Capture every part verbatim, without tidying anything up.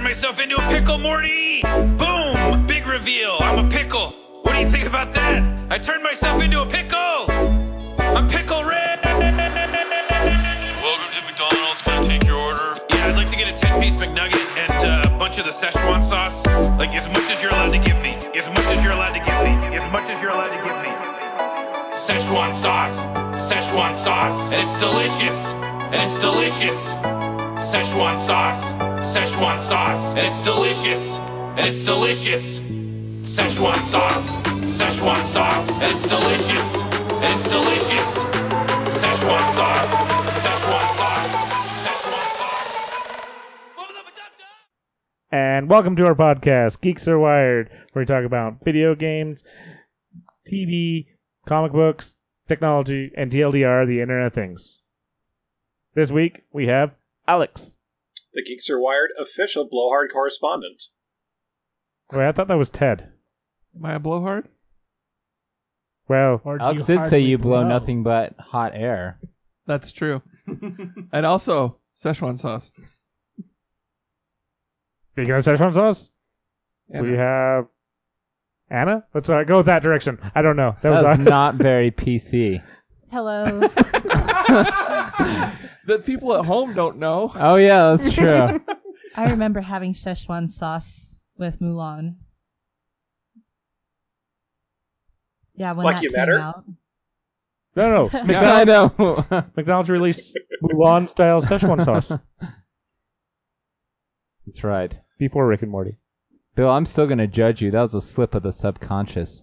myself into a pickle, Morty! Boom! Big reveal. I'm a pickle. What do you think about that? I turned myself into a pickle! I'm Pickle Rick! Welcome to McDonald's. Can I take your order? Yeah, I'd like to get a ten-piece McNugget and uh, a bunch of the Szechuan sauce. Like, as much as you're allowed to give me. As much as you're allowed to give me. As much as you're allowed to give me. Szechuan sauce. Szechuan sauce. And it's delicious. And it's delicious. Szechuan sauce. Szechuan sauce. And it's delicious. And it's delicious. Szechuan sauce. Szechuan sauce. And it's delicious. And it's delicious. Szechuan sauce. Szechuan sauce. Szechuan sauce. And welcome to our podcast, Geeks Are Wired, where we talk about video games, T V, comic books, technology, and T L D R, the Internet of Things. This week, we have Alex. The Geeks Are Wired official blowhard correspondent. Wait, I thought that was Ted. Am I a blowhard? Well, Or do Alex you did say hardly you blow blow? nothing but hot air. That's true. And also, Szechuan sauce. speaking of Szechuan sauce, And we have Anna. Let's uh, go that direction. I don't know. That was, That was uh, not very P C. Hello. the people at home don't know. Oh yeah, that's true. I remember having Szechuan sauce with Mulan. Yeah, when Like that you came met her? out. no, no. Yeah, I McDonald's, know. McDonald's released Mulan-style Szechuan sauce That's right. before Rick and Morty. Bill, I'm still going to judge you. That was a slip of the subconscious.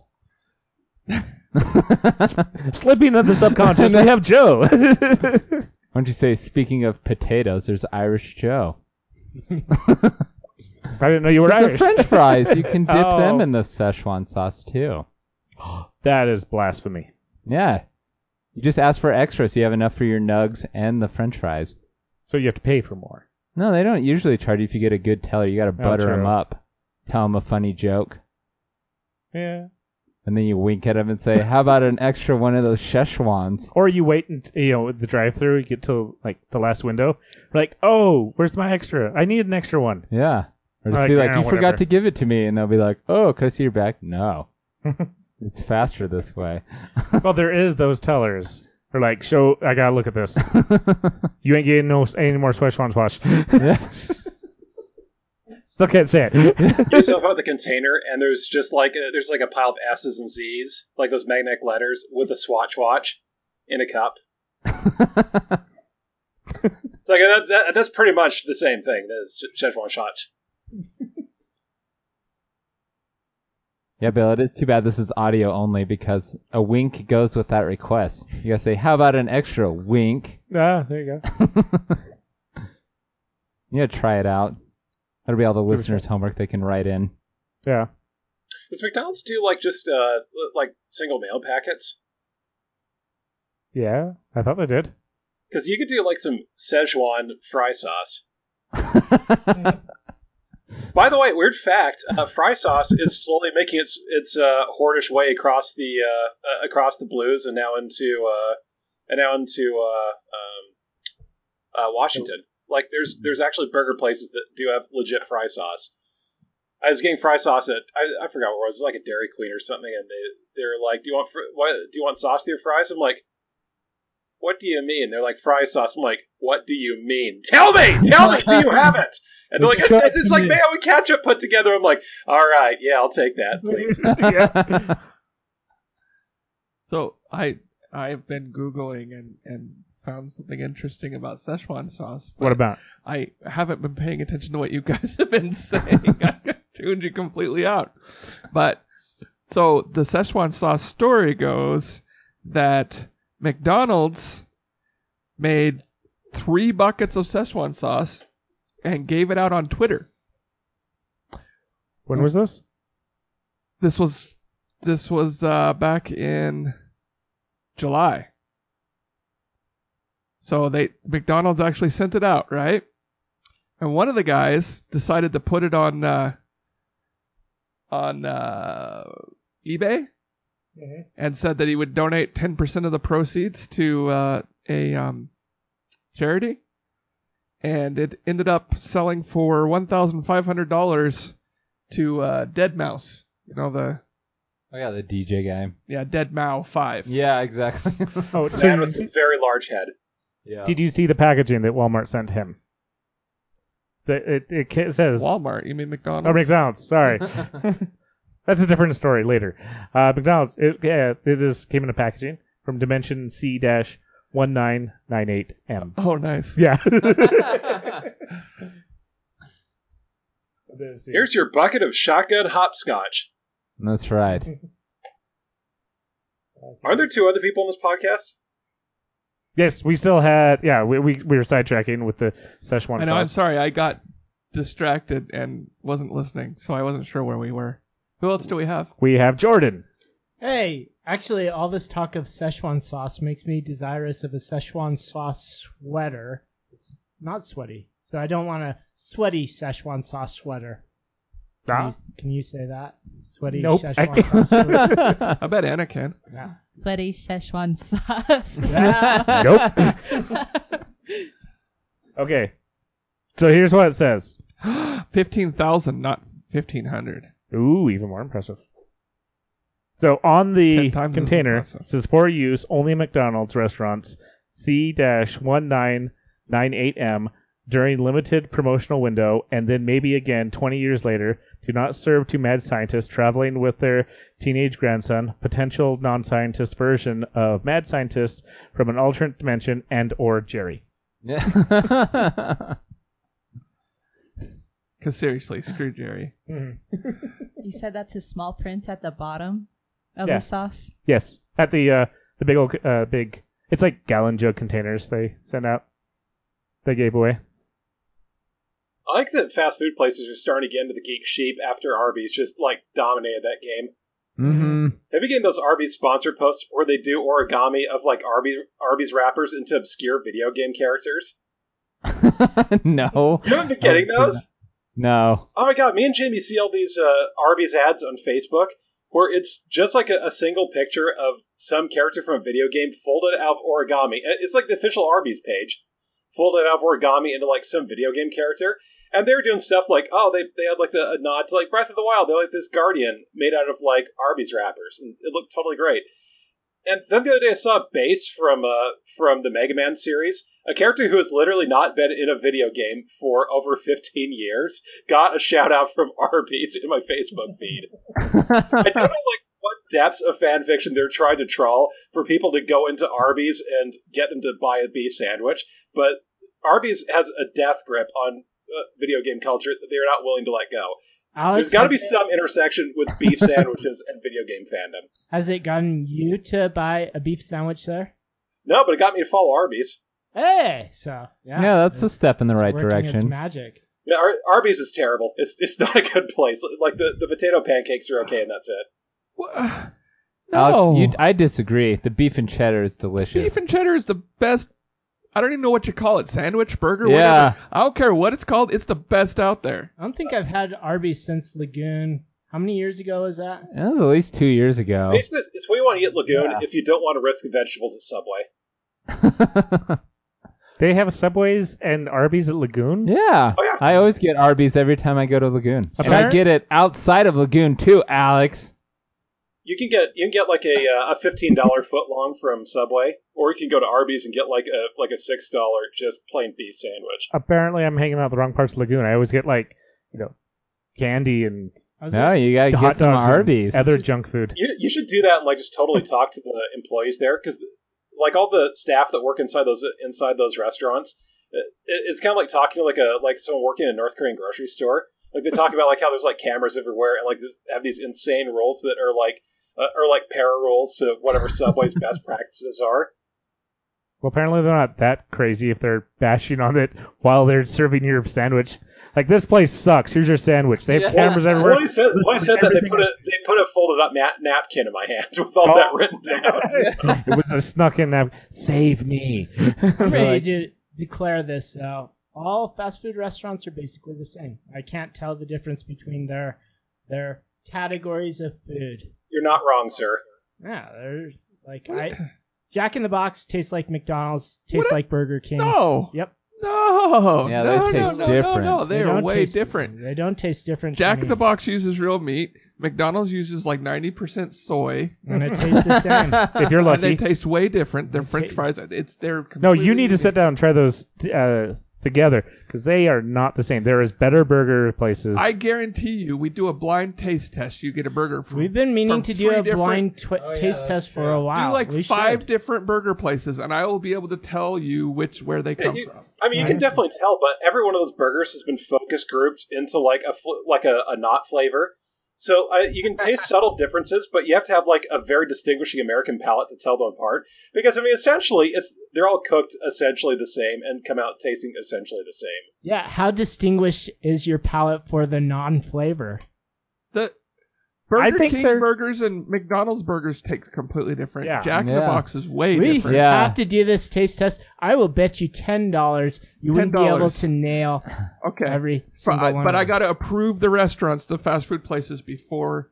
Slipping of the subconscious, we have Joe. Why don't you say, speaking of potatoes, there's Irish Joe. I didn't know you were It's the Irish. French fries. You can dip Oh. them in the Szechuan sauce, too. That is blasphemy. Yeah. You just ask for extra so you have enough for your nugs and the French fries. So you have to pay for more. No, they don't usually charge you if you get a good teller. You got to butter them true. up. Tell them a funny joke. Yeah. And then you wink at them and say, how about an extra one of those Szechuans? Or you wait until, you know, the drive-thru, you get to, like, the last window. Like, oh, where's my extra? I need an extra one. Yeah. Or just Like, be like, "Eh, you whatever." forgot to give it to me. And they'll be like, oh, can I see your back? No. It's faster this way. Well, there is those tellers. They're like, show, I gotta look at this. You ain't getting no any more Szechuan sauce. Still can't say it. You yourself out the container, and there's just like a, there's like a pile of S's and Z's, like those magnetic letters, with a Swatch watch in a cup. It's like that, that, that's pretty much the same thing. That's Szechuan shots. Yeah, Bill, it is too bad this is audio only because a wink goes with that request. You gotta say, how about an extra wink? Ah, there you go. You gotta try it out. That'll be all the Give it a listeners' shot. homework they can write in. Yeah. Does McDonald's do like just uh like single mail packets? Yeah, I thought they did. Because you could do like some Szechuan fry sauce. By the way, weird fact: uh, fry sauce is slowly making its its uh, hordish way across the uh, uh, across the blues and now into uh, and now into uh, um, uh, Washington. Like, there's there's actually burger places that do have legit fry sauce. I was getting fry sauce at I, I forgot what it was. It was like a Dairy Queen or something, and they they were like, "Do you want fr- what? Do you want sauce to your fries?" I'm like, "What do you mean?" They're like, "Fry sauce." I'm like, "What do you mean? Tell me, tell me, do you have it?" And they're like, Show it "It's, it's to like me." mayo and ketchup put together." I'm like, "All right, yeah, I'll take that, please." Yeah. So I I've been Googling and, and found something interesting about Szechuan sauce. but What about? I haven't been paying attention to what you guys have been saying. I got tuned you completely out. But so the Szechuan sauce story goes that McDonald's made three buckets of Szechuan sauce and gave it out on Twitter. When was this? This was this was uh, back in July. So they McDonald's actually sent it out, right? And one of the guys decided to put it on uh, on uh, eBay Mm-hmm. and said that he would donate ten percent of the proceeds to uh, a um, charity. and it ended up selling for one thousand five hundred dollars to uh, Dead Mouse. You know the Oh yeah, the D J guy. yeah Dead Mouse five. Yeah, exactly. Oh, so Man you- with a very large head. yeah. did you see the packaging that Walmart sent him? The- It, it, it says Walmart. You mean McDonald's? Oh, McDonald's. Sorry, that's a different story later. Uh, McDonald's. It, yeah, it just came in a packaging from Dimension C one nine nine eight M. Oh, nice. Yeah. Here's your bucket of shotgun hopscotch. That's right. Are there two other people on this podcast? Yes, we still had. Yeah, we we, we were sidetracking with the Szechuan I know. I'm sauce. sorry. I got distracted and wasn't listening, so I wasn't sure where we were. Who else do we have? We have Jordan. Hey, actually, all this talk of Szechuan sauce makes me desirous of a Szechuan sauce sweater. It's not sweaty, so I don't want a sweaty Szechuan sauce sweater. Can, Ah. you, can you say that? Sweaty Nope, I Szechuan can't. sauce sweater. I bet Anna can. Yeah. Sweaty Szechuan sauce. Yeah. Nope. Okay. So here's what it says. Fifteen thousand, not fifteen hundred. Ooh, even more impressive. So on the Ten times as container, impressive. it says for use only at McDonald's restaurants C one nine nine eight M during limited promotional window, and then maybe again twenty years later. Do not serve to mad scientists traveling with their teenage grandson, potential non-scientist version of mad scientists from an alternate dimension, and or Jerry. Yeah. Because seriously, screw Jerry. You said that's a small print at the bottom of Yeah. the sauce? Yes, at the uh, the big old uh, big. It's like gallon jug containers they send out. They gave away. I like that fast food places are starting to get into the geek sheep after Arby's just like dominated that game. mm-hmm. Have you getting those Arby's sponsored posts where they do origami of like Arby's Arby's wrappers into obscure video game characters? No. You haven't been getting those? No. Oh my god, me and Jamie see all these uh, Arby's ads on Facebook where it's just like a, a single picture of some character from a video game folded out of origami. It's like the official Arby's page, folded out of origami into like some video game character. And they were doing stuff like, oh, they, they had like the, a nod to like Breath of the Wild. They're like this Guardian made out of like Arby's wrappers, and it looked totally great. And then the other day I saw Base from uh from the Mega Man series, a character who has literally not been in a video game for over fifteen years, got a shout out from Arby's in my Facebook feed. I don't know like what depths of fan fiction they're trying to trawl for people to go into Arby's and get them to buy a beef sandwich, but Arby's has a death grip on uh, video game culture that they're not willing to let go. Alex, There's got to be has it- some intersection with beef sandwiches and video game fandom. Has it gotten you to buy a beef sandwich there? No, but it got me to follow Arby's. Hey, so yeah, Yeah, that's a it's- step in the it's right working its direction. magic. Yeah, Ar- Arby's is terrible. It's it's not a good place. Like the, the potato pancakes are okay, and that's it. Wha- Alex, No. you, I disagree. The beef and cheddar is delicious. Beef and cheddar is the best. I don't even know what you call it. Sandwich, burger, Yeah. whatever. I don't care what it's called. It's the best out there. I don't think I've had Arby's since Lagoon. How many years ago was that? That was at least two years ago. Basically, it's, it's where you want to eat Lagoon Yeah. if you don't want to risk the vegetables at Subway. They have Subways and Arby's at Lagoon. Yeah. Oh, yeah. I always get Arby's every time I go to Lagoon. And I Apparent- get it outside of Lagoon too, Alex. You can get you can get like a uh, a fifteen dollar foot long from Subway, or you can go to Arby's and get like a like a six dollar just plain beef sandwich. Apparently, I'm hanging out the wrong parts of Lagoon. I always get like, you know, candy and I was No, like, you gotta hot get some dogs and Arby's. other junk food. You you should do that and like just totally talk to the employees there, because like all the staff that work inside those inside those restaurants, it, it's kind of like talking to like a like someone working in a North Korean grocery store. Like they talk about like how there's like cameras everywhere and like this, have these insane rules that are like uh, are like para rules to whatever Subway's best practices are. Well, apparently they're not that crazy if they're bashing on it while they're serving your sandwich. Like, this place sucks. Here's your sandwich. They have Yeah. cameras everywhere. When I said when I said that they put a they put a folded up nap, napkin in my hands with all Oh. that written down. It was a snuck in nap. Save me. I'm ready Like, to declare this. Uh, all fast food restaurants are basically the same. I can't tell the difference between their their categories of food. You're not wrong, sir. Yeah, they're like I. Jack in the Box tastes like McDonald's, tastes What? like Burger King. No. Yep. No, Yeah, no, they no, taste no, different. no, no, They they are don't way taste- different. They don't taste different. Jack to in me. the Box uses real meat. McDonald's uses like ninety percent soy. And it tastes the same. If you're And they lucky. taste way different. Their They French ta- fries, it's they're No, completely you need to unique. sit down and try those uh, together because they are not the same. There is better burger places. I guarantee you, we do a blind taste test. You get a burger from. We've been meaning from to do three a different- blind tw- Oh, yeah, taste that's test for true. a while. Do like We five should. different burger places, and I will be able to tell you which where they Yeah, come you- from. I mean, you can Right. definitely tell, but every one of those burgers has been focus grouped into like a fl- like a, a not flavor. So uh, you can taste subtle differences, but you have to have like a very distinguishing American palate to tell them apart. Because I mean, essentially, it's they're all cooked essentially the same and come out tasting essentially the same. Yeah, how distinguished is your palate for the non-flavor? The Burger I think King they're- burgers and McDonald's burgers taste completely different. Yeah. Jack in the Yeah. Box is way We different. Yeah. have to do this taste test. I will bet you ten dollars you wouldn't be able ten dollars. to nail Okay. every But single I, one. but of I them. got to approve the restaurants, the fast food places before.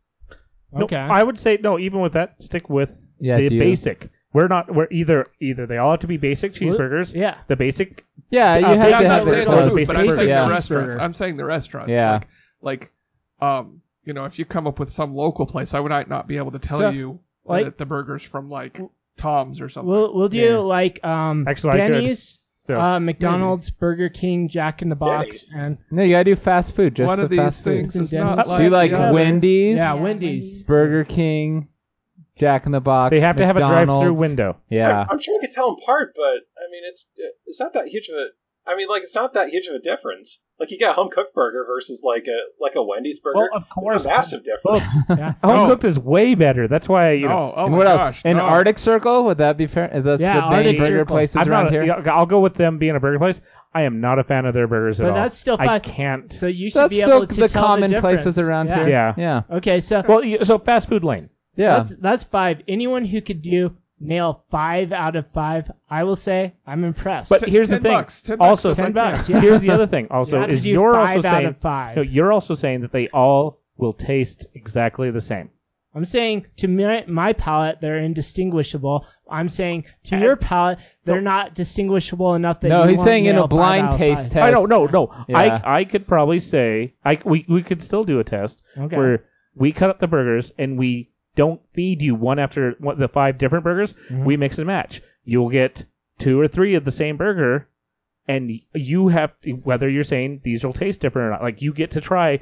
No, Okay. I would say no. Even with that, stick with Yeah, the do you- basic. We're not. We're either either they all have to be basic Well, cheeseburgers. yeah. The basic. Yeah, you Uh, have big I'm to not have cheeseburger saying it or the the close. food, basic but I'm saying Yeah. the cheeseburger. restaurants. I'm saying the restaurants. Yeah. Like, like, um, you know, if you come up with some local place, I would not be able to tell So, you like- that the burgers from like Tom's or something. We'll we'll do Yeah. like um Actually, I could. Denny's, So uh, McDonald's, Burger King, Jack in the Box, Denny's. and No, you gotta do fast food. Just One the of these fast things food. is Denny's. not Do like Do you like the other. Wendy's, yeah, Yeah, Wendy's. Wendy's. Burger King, Jack in the Box? they have to have a drive-through McDonald's? window. Yeah. I'm sure you could tell them apart, but I mean, it's it's not that huge of a. I mean, like it's not that huge of a difference. Like you got a home cooked burger versus like a like a Wendy's burger. Well, of It's course. a massive difference. Yeah. Home No. cooked is way better. That's why you know. no, oh and my what gosh, else? An no. Arctic Circle? Would that be fair? That's Yeah, the main Arctic burger Circle. places I'm around not. here. A, I'll go with them being a burger place. I am not a fan of their burgers at But all. that's still I fine. can't. So you should That's be still able to the tell common the places difference. around yeah. here. Yeah. Yeah. Okay, so Well, you- so fast food lane. Yeah. that's that's five. Anyone who could do nail five out of five, I will say I'm impressed. But here's the ten thing. bucks, ten bucks also, says I ten can. bucks. Yeah. here's the other thing. you Also, have to is do you're five also out saying of five. no, you're also saying that they all will taste exactly the same. I'm saying to my, my palate, they're indistinguishable. I'm saying to your palate, they're not distinguishable enough that No, you he's won't saying in nail a five blind out of taste five. test. I don't know. No, Yeah. I I could probably say I we we could still do a test Okay. where we cut up the burgers and we don't feed you one after one, the five different burgers. Mhm. We mix and match. You'll get two or three of the same burger, and you have whether you're saying these will taste different or not. Like you get to try.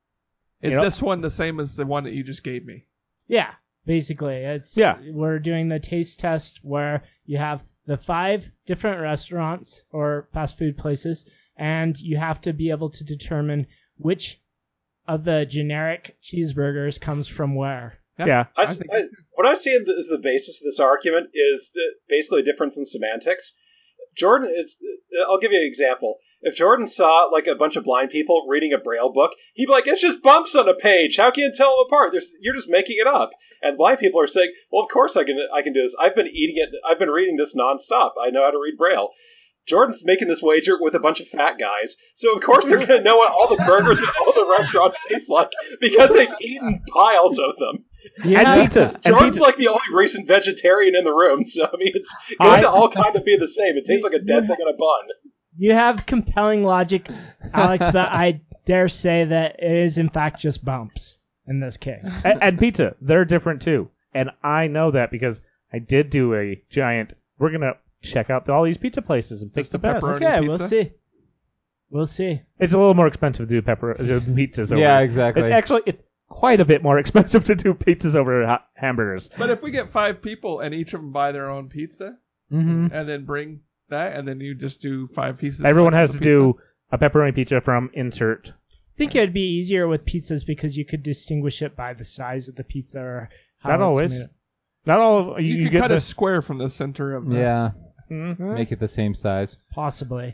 Is You know- this one the same as the one that you just gave me? Yeah, basically, it's Yeah. we're doing the taste test where you have the five different restaurants or fast food places, and you have to be able to determine which of the generic cheeseburgers comes from where. Yeah. Yeah. I, I s- think- I- what I see as the basis of this argument is uh, basically a difference in semantics. Jordan is. I'll give you an example. If Jordan saw like a bunch of blind people reading a Braille book, he'd be like, "It's just bumps on a page. How can you tell them apart? There's, you're just making it up." And blind people are saying, "Well, of course I can. I can do this. I've been eating it. I've been reading this nonstop. I know how to read Braille." Jordan's making this wager with a bunch of fat guys, so of course they're going to know what all the burgers and all the restaurants taste like because they've eaten piles of them. Yeah. And pizzas. And Jordan's pizzas. like the only recent vegetarian in the room, so I mean, it's going I- to all kind of be the same. It tastes like a dead thing in a bun. You have compelling logic, Alex, but I dare say that it is in fact just bumps in this case. and, and pizza, they're different too. And I know that because I did do a giant. We're gonna check out all these pizza places and pick Just the the best. pepperoni. Okay, we'll pizza? see. We'll see. It's a little more expensive to do pepper uh, pizzas over. Yeah, exactly. It- actually, it's quite a bit more expensive to do pizzas over ha- hamburgers. But if we get five people and each of them buy their own pizza Mm-hmm. and then bring that, and then you just do five pieces. Everyone slices has to of pizza. do a pepperoni pizza from insert. I think it would be easier with pizzas because you could distinguish it by the size of the pizza or how Not it's always. made. Not all. You, You, you could get cut the, a square from the center of the. Yeah. Mhm. Make it the same size. Possibly.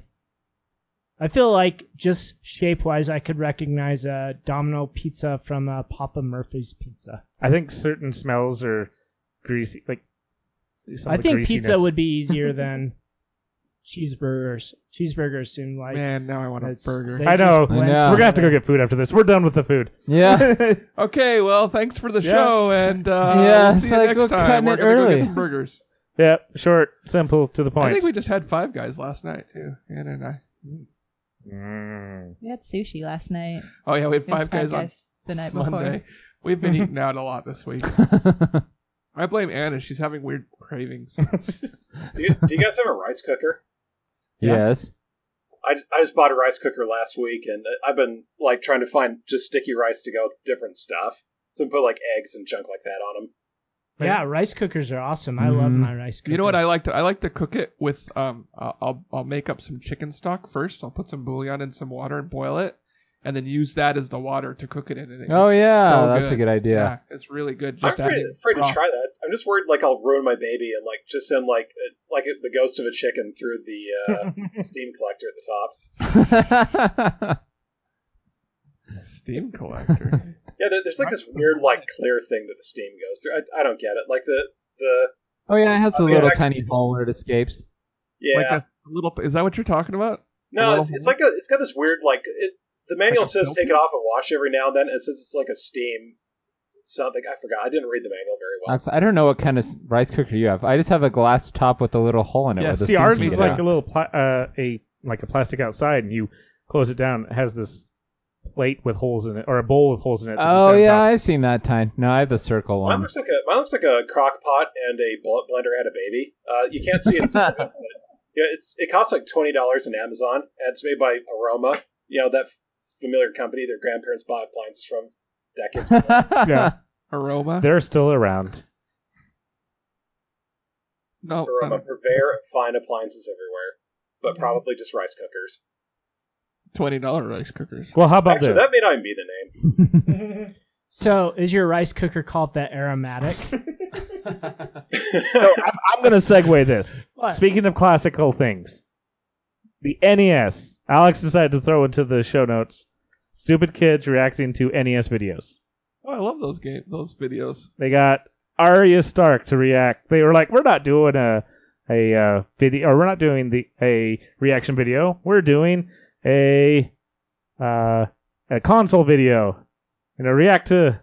I feel like just shape-wise, I could recognize a Domino pizza from a Papa Murphy's pizza. I think certain smells are greasy. Like some I of the think pizza greasiness. would be easier than cheeseburgers. Cheeseburgers seem like Man, now I want a it's- burger. they I just know. blend I know. We're gonna have to go together. get food after this. We're done with the food. Yeah. Okay, well, thanks for the Yeah. show, and uh, Yeah, we'll it's see you like next we're time. cutting We're it gonna go early. get some burgers. Yeah, short, simple, to the I point. think we just had Five Guys last night too, Anna and I. Mm. We had sushi last night. Oh yeah, we had It was Five Guys, on the night before. Monday. We've been eating out a lot this week. I blame Anna. She's having weird cravings. Do you, do you guys have a rice cooker? Yes. I, I just bought a rice cooker last week, and I've been like trying to find just sticky rice to go with different stuff. So I put like eggs and junk like that on them. Yeah, rice cookers are awesome. I love Mhm. my rice cooker. You know what I like to I like to cook it with um uh, I'll I'll make up some chicken stock first. I'll put some bouillon in some water and boil it, and then use that as the water to cook it in. And it Oh gets yeah, so that's a good idea. Yeah, it's really good. I'm Just afraid, adding afraid to raw- try that. I'm just worried like I'll ruin my baby and like just send like a, like a, the ghost of a chicken through the uh, steam collector at the top. steam collector. Yeah, there- there's like this weird like clear thing that the steam goes through. I, I don't get it. Like the the Oh yeah, it has a Oh, yeah, little actually- tiny hole where it escapes. yeah. Like a little. Is that what you're talking about? a no, little it's, it's hole? like a it's got this weird like it. The manual Like a says filter? take it off and wash every now and then. And it says it's like a steam something. I forgot. I didn't read the manual very well. Actually, I don't know what kind of s- rice cooker you have. I just have a glass top with a little hole in it. Yeah, where the See, steam ours can is get like out. a little pla- uh, a like a plastic outside, and you close it down. It has this plate with holes in it, or a bowl with holes in it. that you Oh set on yeah, top. I've seen that time. No, I have the circle Mine one. looks like a mine looks like a crock pot and a bl- blender had a baby. Uh, you can't see it. inside of it, but yeah, it's it costs like twenty dollars on Amazon, and it's made by Aroma. You know that familiar company their grandparents bought appliances from decades ago. Yeah, Aroma. they're still around. No. Aroma, uh, purveyor of fine appliances everywhere, but probably just rice cookers. Twenty dollar rice cookers. Well, how about Actually, this? that may not even be the name. So, is your rice cooker called the Aromatic? So I'm, I'm going to segue this. What? Speaking of classical things, the N E S. Alex decided to throw into the show notes stupid kids reacting to N E S videos. Oh, I love those game those videos. They got Arya Stark to react. They were like, "We're not doing a a uh, video, or we're not doing the a reaction video. We're doing a uh, a console video, and to react to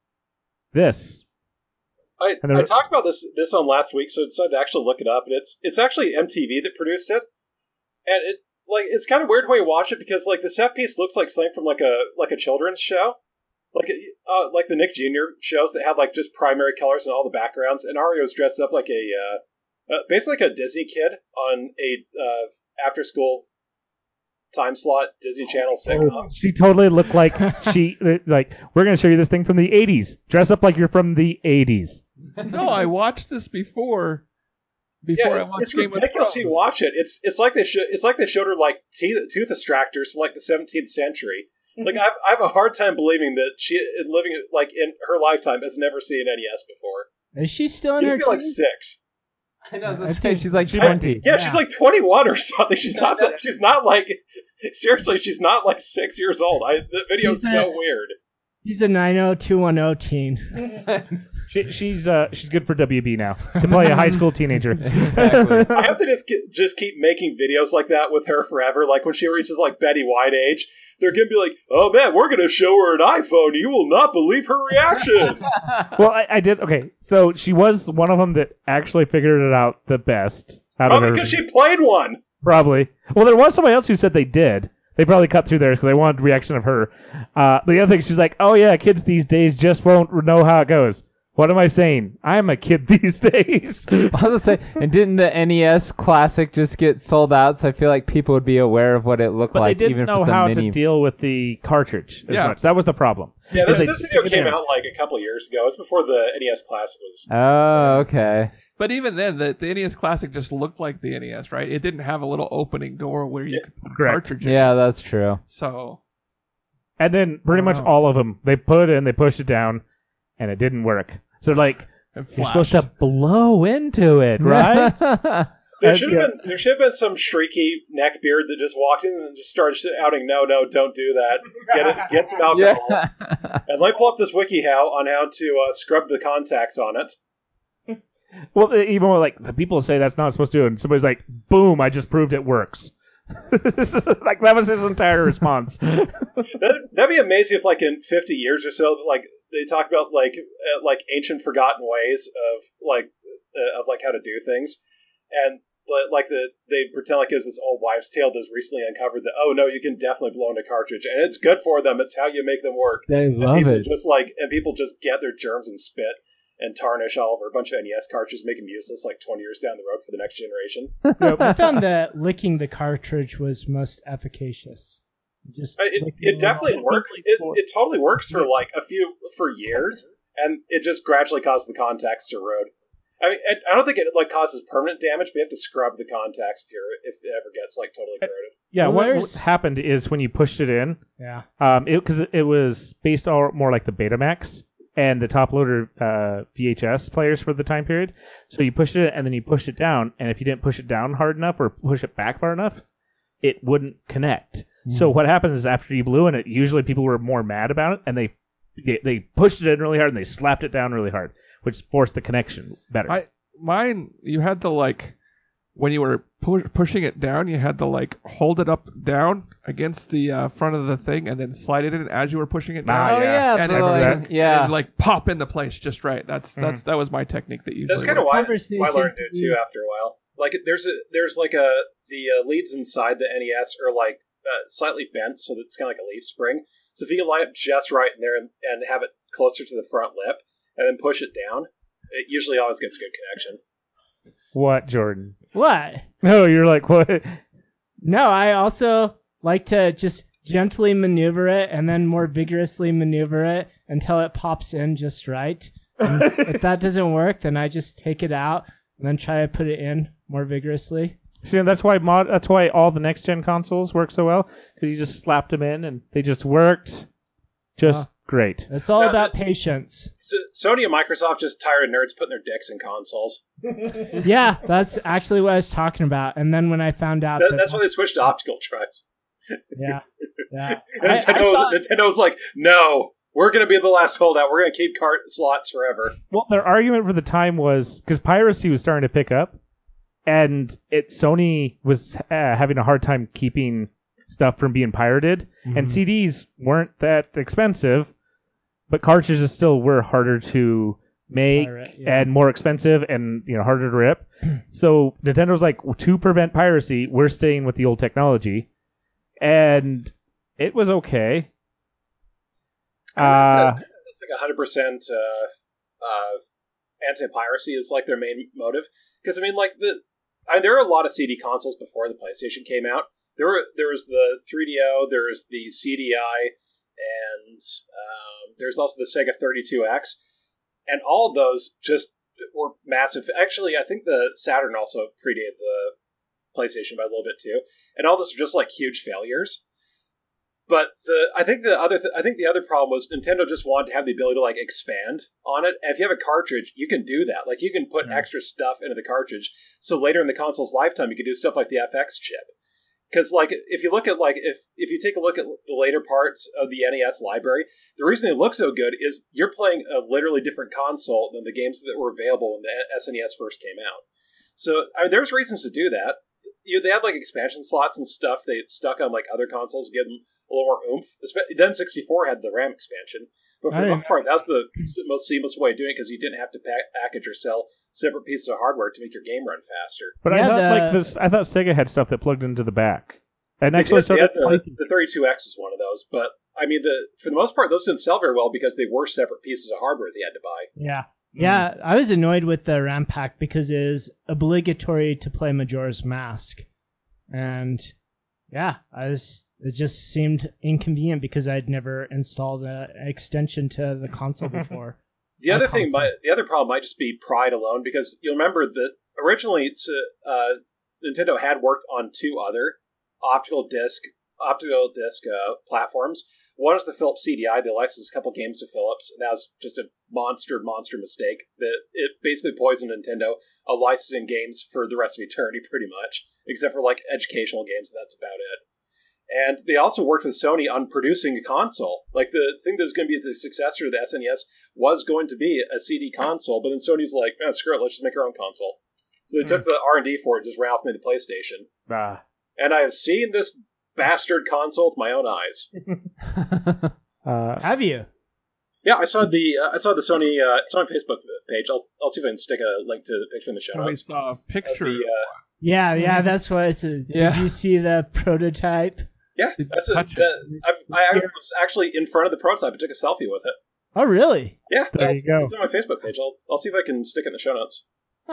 this." I, And there- I talked about this this on last week, so I decided to actually look it up, and it's it's actually M T V that produced it, and it like it's kind of weird when you watch it because like the set piece looks like something from like a like a children's show, like uh, like the Nick Junior shows that had like just primary colors and all the backgrounds, and Arya was dressed up like a uh, uh, basically like a Disney kid on a uh, after school time slot Disney Channel sitcom. She totally looked like she like we're gonna show you this thing from the eighties. Dress up like you're from the eighties. No, I watched this before. Before Yeah, I it's, watched it's Game of ridiculous. Thrones. You watch it. It's it's like they should. It's like they showed her like teeth, tooth extractors from like the seventeenth century. Like I've I have a hard time believing that she, in living like in her lifetime, has never seen N E S before. Is she still in You her feel like teens? six. I know. I was I gonna say, think she's like she twenty. Yeah, Yeah. she's like twenty-one or something. She's not. That, she's not like. Seriously, she's not like six years old. I the video's She's so a- weird. He's a nine oh two one oh teen. She, she's uh she's good for W B now to play a high school teenager. Exactly. I hope they just get, just keep making videos like that with her forever. Like when she reaches like Betty White age, they're gonna be like, "Oh man, we're gonna show her an iPhone. You will not believe her reaction." Well, I, I did. Okay, so she was one of them that actually figured it out the best out Probably of because everybody. she played one. Probably. Well, there was somebody else who said they did. They probably cut through theirs because they wanted reaction of her. Uh, the other thing, she's like, "Oh yeah, kids these days just won't know how it goes." What am I saying? I'm a kid these days. I was gonna say, and didn't the N E S Classic just get sold out? So I feel like people would be aware of what it looked But like, they even didn't if know it's a how mini. to deal with the cartridge as Yeah. much. That was the problem. Yeah, this, They this stick video it came in. out like a couple years ago. It's before the N E S Classic was. Oh, okay. But even then, the, the N E S Classic just looked like the N E S, right? It didn't have a little opening door where you Yeah. could put a Correct. cartridge in. Yeah, that's true. So, And then pretty much Wow. all of them, they put it in, they pushed it down, and it didn't work. So like, it you're supposed to flashed. blow into it, right? There Uh, should have yeah. been there should have been some shrieky neckbeard that just walked in and just started shouting, "No, no, don't do that! Get it, get some alcohol." Yeah. And let me pull up this wiki how on how to uh, scrub the contacts on it. Well, even when, like the people say that's not supposed to, and somebody's like, "Boom! I just proved it works." Like that was his entire response. That, that'd be amazing if, like, in fifty years or so, like they talk about like uh, like ancient forgotten ways of like uh, of like how to do things, and but like the they pretend like it was this old wives' tale that's recently uncovered that oh no, you can definitely blow in a cartridge and it's good for them. It's how you make them work. They and love people it. Just like and people just get their germs and spit and tarnish all over a bunch of N E S cartridges, make them useless like twenty years down the road for the next generation. I found that licking the cartridge was most efficacious. Just Uh, It, licking it definitely around. works. It, it totally works for like a few for years, and it just gradually causes the contacts to erode. I mean, it, I don't think it like causes permanent damage, but you have to scrub the contacts if you're if it ever gets like totally corroded. Yeah, Well, what, what there's- happened is when you pushed it in, Yeah. um, it because it was based all more like the Betamax and the top loader uh, V H S players for the time period. So you pushed it and then you pushed it down, and if you didn't push it down hard enough or push it back far enough, it wouldn't connect. So what happens is after you blew in it, usually people were more mad about it, and they they, they pushed it in really hard and they slapped it down really hard, which forced the connection better. I mine you had to like when you were pu- pushing it down, you had to like hold it up down against the uh, front of the thing and then slide it in as you were pushing it down. Ah, Oh yeah. yeah, And but it- remember like- that. yeah. And like pop into place just right. That's that's that was my technique that you. That's kind of why, Conversation- why I learned to do it too after a while. Like there's a there's like a the uh, leads inside the N E S are like uh, slightly bent, so that it's kind of like a leaf spring. So if you can line up just right in there and, and have it closer to the front lip, and then push it down, it usually always gets good connection. What, Jordan? What? No, you're like what? No, I also like to just gently maneuver it and then more vigorously maneuver it until it pops in just right. And if that doesn't work, then I just take it out and then try to put it in more vigorously. See, that's why mod. That's why all the next gen consoles work so well, because you just slapped them in and they just worked, just Ah. great. It's all No, about that- patience. So Sony and Microsoft just tired of nerds putting their dicks in consoles. Yeah, that's actually what I was talking about. And then when I found out That, that, that's why they switched to optical drives. yeah, yeah, And I- I Nintendo, thought- Nintendo's like, no, we're going to be the last holdout. We're going to keep cart slots forever. Well, their argument for the time was because piracy was starting to pick up, and it Sony was uh, having a hard time keeping stuff from being pirated, and C Ds weren't that expensive, but cartridges still were harder to make Pirate, yeah. and more expensive and you know harder to rip. So Nintendo's like, to prevent piracy, we're staying with the old technology, and it was okay. Uh, It's like one hundred percent uh, uh, anti-piracy is like their main motive. Because, I mean, like, the I, there are a lot of C D consoles before the PlayStation came out. There were there was the three D O, there was the C D I, and um, there's also the Sega thirty-two X. And all of those just were massive. Actually, I think the Saturn also predated the PlayStation by a little bit, too. And all those are just, like, huge failures. But the I think the other th- I think the other problem was Nintendo just wanted to have the ability to like expand on it. And if you have a cartridge, you can do that. Like you can put extra stuff into the cartridge, so later in the console's lifetime, you can do stuff like the F X chip. Because like if you look at like if if you take a look at the later parts of the N E S library, the reason they look so good is you're playing a literally different console than the games that were available when the S N E S first came out. So I mean, there's reasons to do that. You, they had like expansion slots and stuff they stuck on like other consoles, give them a little more oomph. Then sixty-four had the RAM expansion, but for I the didn't most part, that's the most seamless way of doing it because you didn't have to pack, package or sell separate pieces of hardware to make your game run faster. but I Yeah, thought the- like this. I thought Sega had stuff that plugged into the back, and They actually did- so they did had the, PlayStation. the thirty-two X is one of those, but I mean, the for the most part, those didn't sell very well because they were separate pieces of hardware they had to buy. Yeah. Yeah, I was annoyed with the RAM pack because it is obligatory to play Majora's Mask. And yeah, I was it just seemed inconvenient because I'd never installed an extension to the console before. The other My thing, console. might, the other problem might just be pride alone, because you'll remember that originally it's, uh, uh, Nintendo had worked on two other optical disc optical disc uh, platforms. One is the Philips C D I. They licensed a couple games to Philips, and that was just a monster, monster mistake. That it basically poisoned Nintendo uh, licensing games for the rest of eternity, pretty much, except for like educational games, and that's about it. And they also worked with Sony on producing a console. Like the thing that's going to be the successor to the S N E S was going to be a C D console, but then Sony's like, oh, screw it, let's just make our own console. So they took the R and D for it, just ran off and made the PlayStation. Ah. And I have seen this bastard console with my own eyes. Uh, Have you? Yeah, I saw the uh, I saw the Sony uh, it's on Facebook page. I'll I'll see if I can stick a link to the picture in the show We notes. saw a Of picture. the, uh, Yeah, yeah, that's what it's. A, Yeah. Did you see the prototype? yeah, Did you that's a, touch it? that, I've, I was actually in front of the prototype and took a selfie with it. Oh, really? Yeah, There it's, you go. it's on my Facebook page. I'll I'll see if I can stick it in the show notes.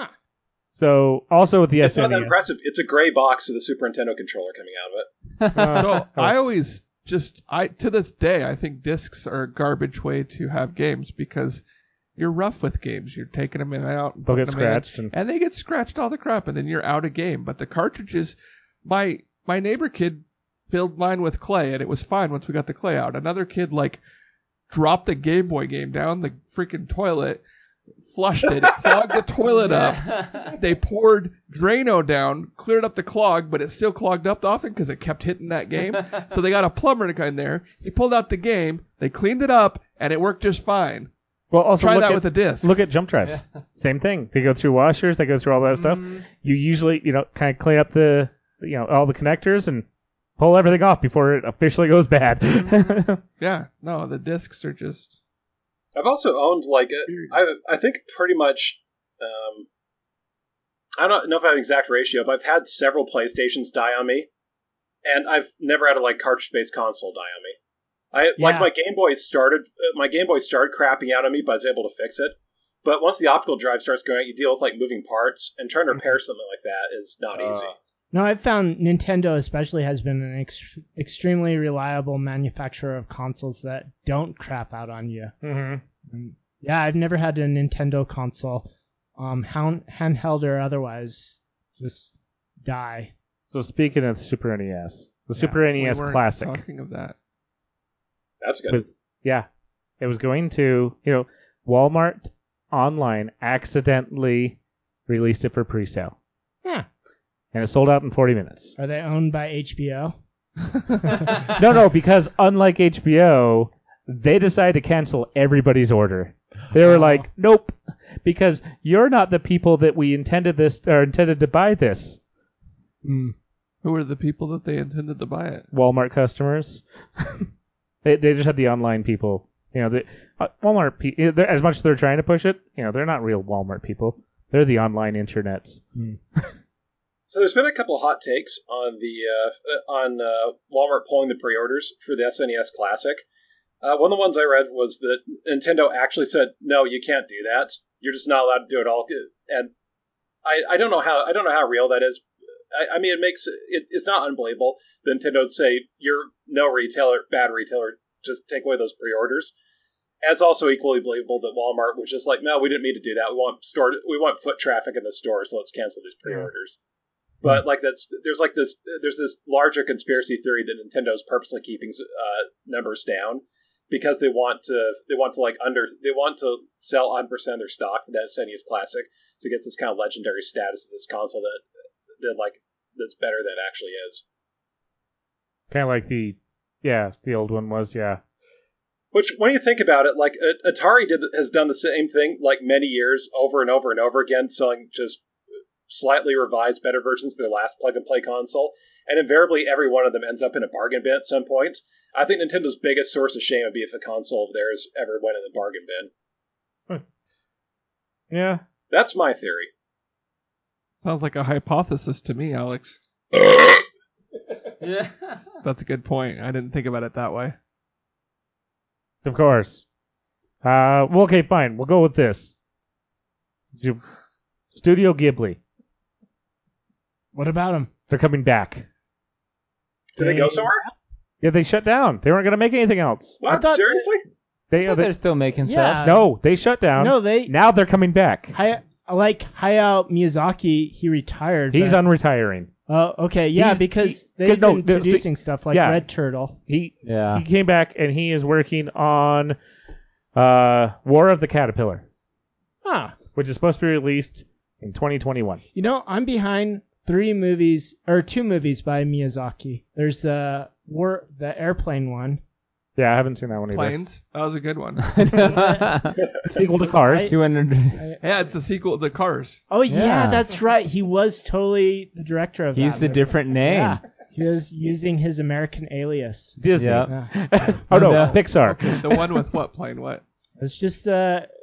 So also with the It's S N E S. not that impressive. It's a gray box with a Super Nintendo controller coming out of it. Uh, So I always just I to this day I think discs are a garbage way to have games because you're rough with games. You're taking them in and out, and They'll putting get them in, scratched. And, and they get scratched all the crap, and then you're out of game. But the cartridges, my my neighbor kid filled mine with clay, and it was fine once we got the clay out. Another kid like dropped the Game Boy game down the freaking toilet, flushed it, it clogged the toilet up. They poured Drano down, cleared up the clog, but it still clogged up often because it kept hitting that game. So they got a plumber to come in there. He pulled out the game, they cleaned it up, and it worked just fine. well, also Try look that at, with a disc. Look at jump drives. Same thing. They go through washers. They go through all that stuff. You usually, you know, kind of clean up the, you know, all the connectors and pull everything off before it officially goes bad. Yeah, no, the discs are just. I've also owned like a, I I think pretty much. Um, I don't know if I have an exact ratio, but I've had several PlayStations die on me, and I've never had a like cartridge-based console die on me. I like Yeah. my Game Boy started uh, my Game Boy started crapping out on me, but I was able to fix it. But once the optical drive starts going, you deal with like moving parts, and trying to repair something like that is not easy. No, I've found Nintendo especially has been an ex- extremely reliable manufacturer of consoles that don't crap out on you. mm-hmm. Yeah, I've never had a Nintendo console, um, hand- handheld or otherwise, just die. So speaking of Super N E S, the Yeah, Super N E We S weren't Classic. Talking of that. That's good. was yeah, it was going to, you know, Walmart online accidentally released it for pre-sale, Yeah. and it sold out in forty minutes. Are they owned by H B O? No, no, because unlike H B O, they decided to cancel everybody's order. They were like, nope, because you're not the people that we intended this or intended to buy this. Mm. Who are the people that they intended to buy it? Walmart customers. they they just had the online people. You know, the uh, Walmart pe- they're- as much as they're trying to push it, you know, they're not real Walmart people. They're the online internets. So there's been a couple of hot takes on the uh, on uh, Walmart pulling the pre-orders for the S N E S Classic. Uh, one of the ones I read was that Nintendo actually said, "No, you can't do that. You're just not allowed to do it all." And I, I don't know how I don't know how real that is. I, I mean, it makes it, it's not unbelievable. that Nintendo would say, "You're no retailer, bad retailer. Just take away those pre-orders." And it's also equally believable that Walmart was just like, "No, we didn't mean to do that. We want store, we want foot traffic in the store, so let's cancel these pre-orders." But like that's there's like this there's this larger conspiracy theory that Nintendo's purposely keeping uh, numbers down because they want to they want to like under they want to sell one hundred percent of their stock for that S N E S Classic, so it gets this kind of legendary status of this console that that like that's better than it actually is. Kind of like the, yeah, the old one was, yeah. Which, when you think about it, like Atari did has done the same thing like many years over and over and over again, selling just slightly revised, better versions of their last plug-and-play console, and invariably every one of them ends up in a bargain bin at some point. I think Nintendo's biggest source of shame would be if a console of theirs ever went in the bargain bin. Yeah. That's my theory. Sounds like a hypothesis to me, Alex. Yeah. That's a good point. I didn't think about it that way. Of course. Uh, well, okay, fine. We'll go with this. Studio Ghibli. What about them? They're coming back. Did they go somewhere? Yeah, they shut down. They weren't going to make anything else. What? thought- Seriously? They, But they they're still making Yeah. stuff. no, they shut down. No, they. Now they're coming back. Hay- like Hayao Miyazaki, he retired. He's but- unretiring. Oh, okay, yeah, He's- because he- they've no, been no, producing stuff like yeah. Red Turtle. He Yeah. he came back and he is working on uh, War of the Caterpillar, Huh. which is supposed to be released in twenty twenty-one. You know, I'm behind three movies or two movies by Miyazaki. There's the war, the airplane one. Yeah, I haven't seen that one either. Planes. That was a good one. Sequel to Cars. two hundred. Yeah, it's a sequel to Cars. Oh yeah, Yeah. that's right. He was totally the director of He that. used a movie. different name. Yeah, he was using his American alias. Disney. Yeah. Yeah. Oh no, And, uh, Pixar. The one with what plane? What? It's just uh,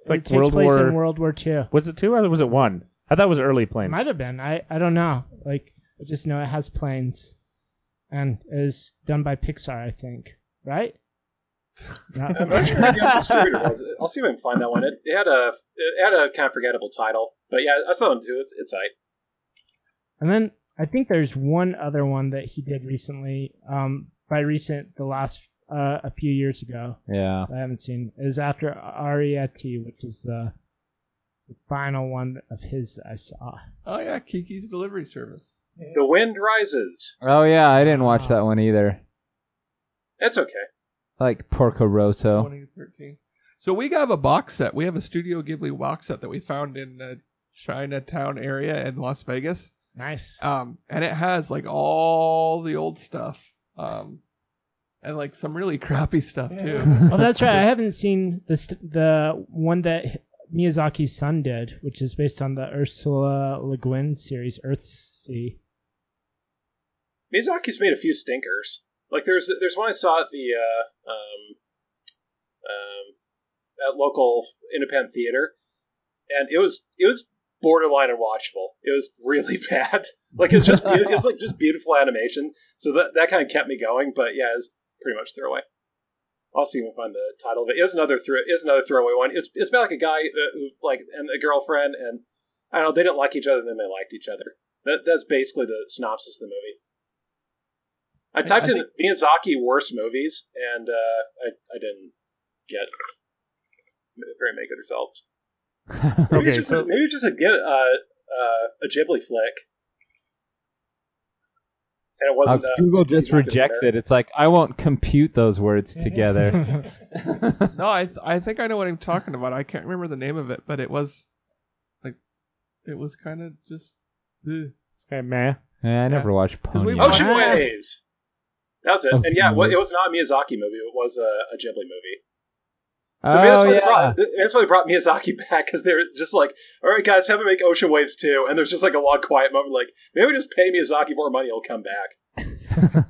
like it takes World place War- in World War Two. Was it two or was it one? I thought it was early It plane. might have been. I, I don't know. Like, I just know it has planes. And is done by Pixar, I think. Right? I'm not sure I guess story was. I'll see if I can find that one. It, it had a it had a kind of forgettable title, but yeah, I saw it too. It's it's right. And then I think there's one other one that he did recently. Um, by recent, the last uh, a few years ago. Yeah. I haven't seen. It was after Ariete, which is the, the final one of his I saw. Oh yeah, Kiki's Delivery Service. The Wind Rises. Oh yeah, I didn't watch that one either. It's okay. I like Porco Rosso. twenty thirteen. So we have a box set. We have a Studio Ghibli box set that we found in the Chinatown area in Las Vegas. Nice. Um, and it has like all the old stuff. Um, and like some really crappy stuff too. Oh, that's right. I haven't seen the st- the one that Miyazaki's son did, which is based on the Ursula Le Guin series, Earthsea. Miyazaki's made a few stinkers. Like there's there's one I saw at the uh, um, um, at local independent theater, and it was it was borderline unwatchable. It was really bad. Like it's just it was like just beautiful animation. So that that kind of kept me going. But yeah, it's pretty much throwaway. I'll see if I can find the title of it. It's another throw. It's another throwaway one. It's it's about like a guy uh, who like and a girlfriend, and I don't know. They didn't like each other, then they liked each other. That that's basically the synopsis of the movie. I typed I in Miyazaki worst movies, and uh, I I didn't get very many good results. Maybe Okay, it's just so- a, maybe it's just a gi- uh, uh, a Ghibli flick, and it wasn't. Alex, uh, Google just Walk of rejects Fire. it. It's like, I won't compute those words together. No, I th- I think I know what I'm talking about. I can't remember the name of it, but it was like it was kind of just. Ugh. Okay, meh. Yeah, I never watched 'Cause we Ponyo. watched- Ocean Waves. That's it. Oh, And yeah, well, no. it was not a Miyazaki movie. It was a, a Ghibli movie. So Oh, maybe that's why, they yeah. brought, that's why they brought Miyazaki back, because they're just like, all right, guys, have him make Ocean Waves too. And there's just like a long quiet moment, like, maybe we just pay Miyazaki more money, he'll come back.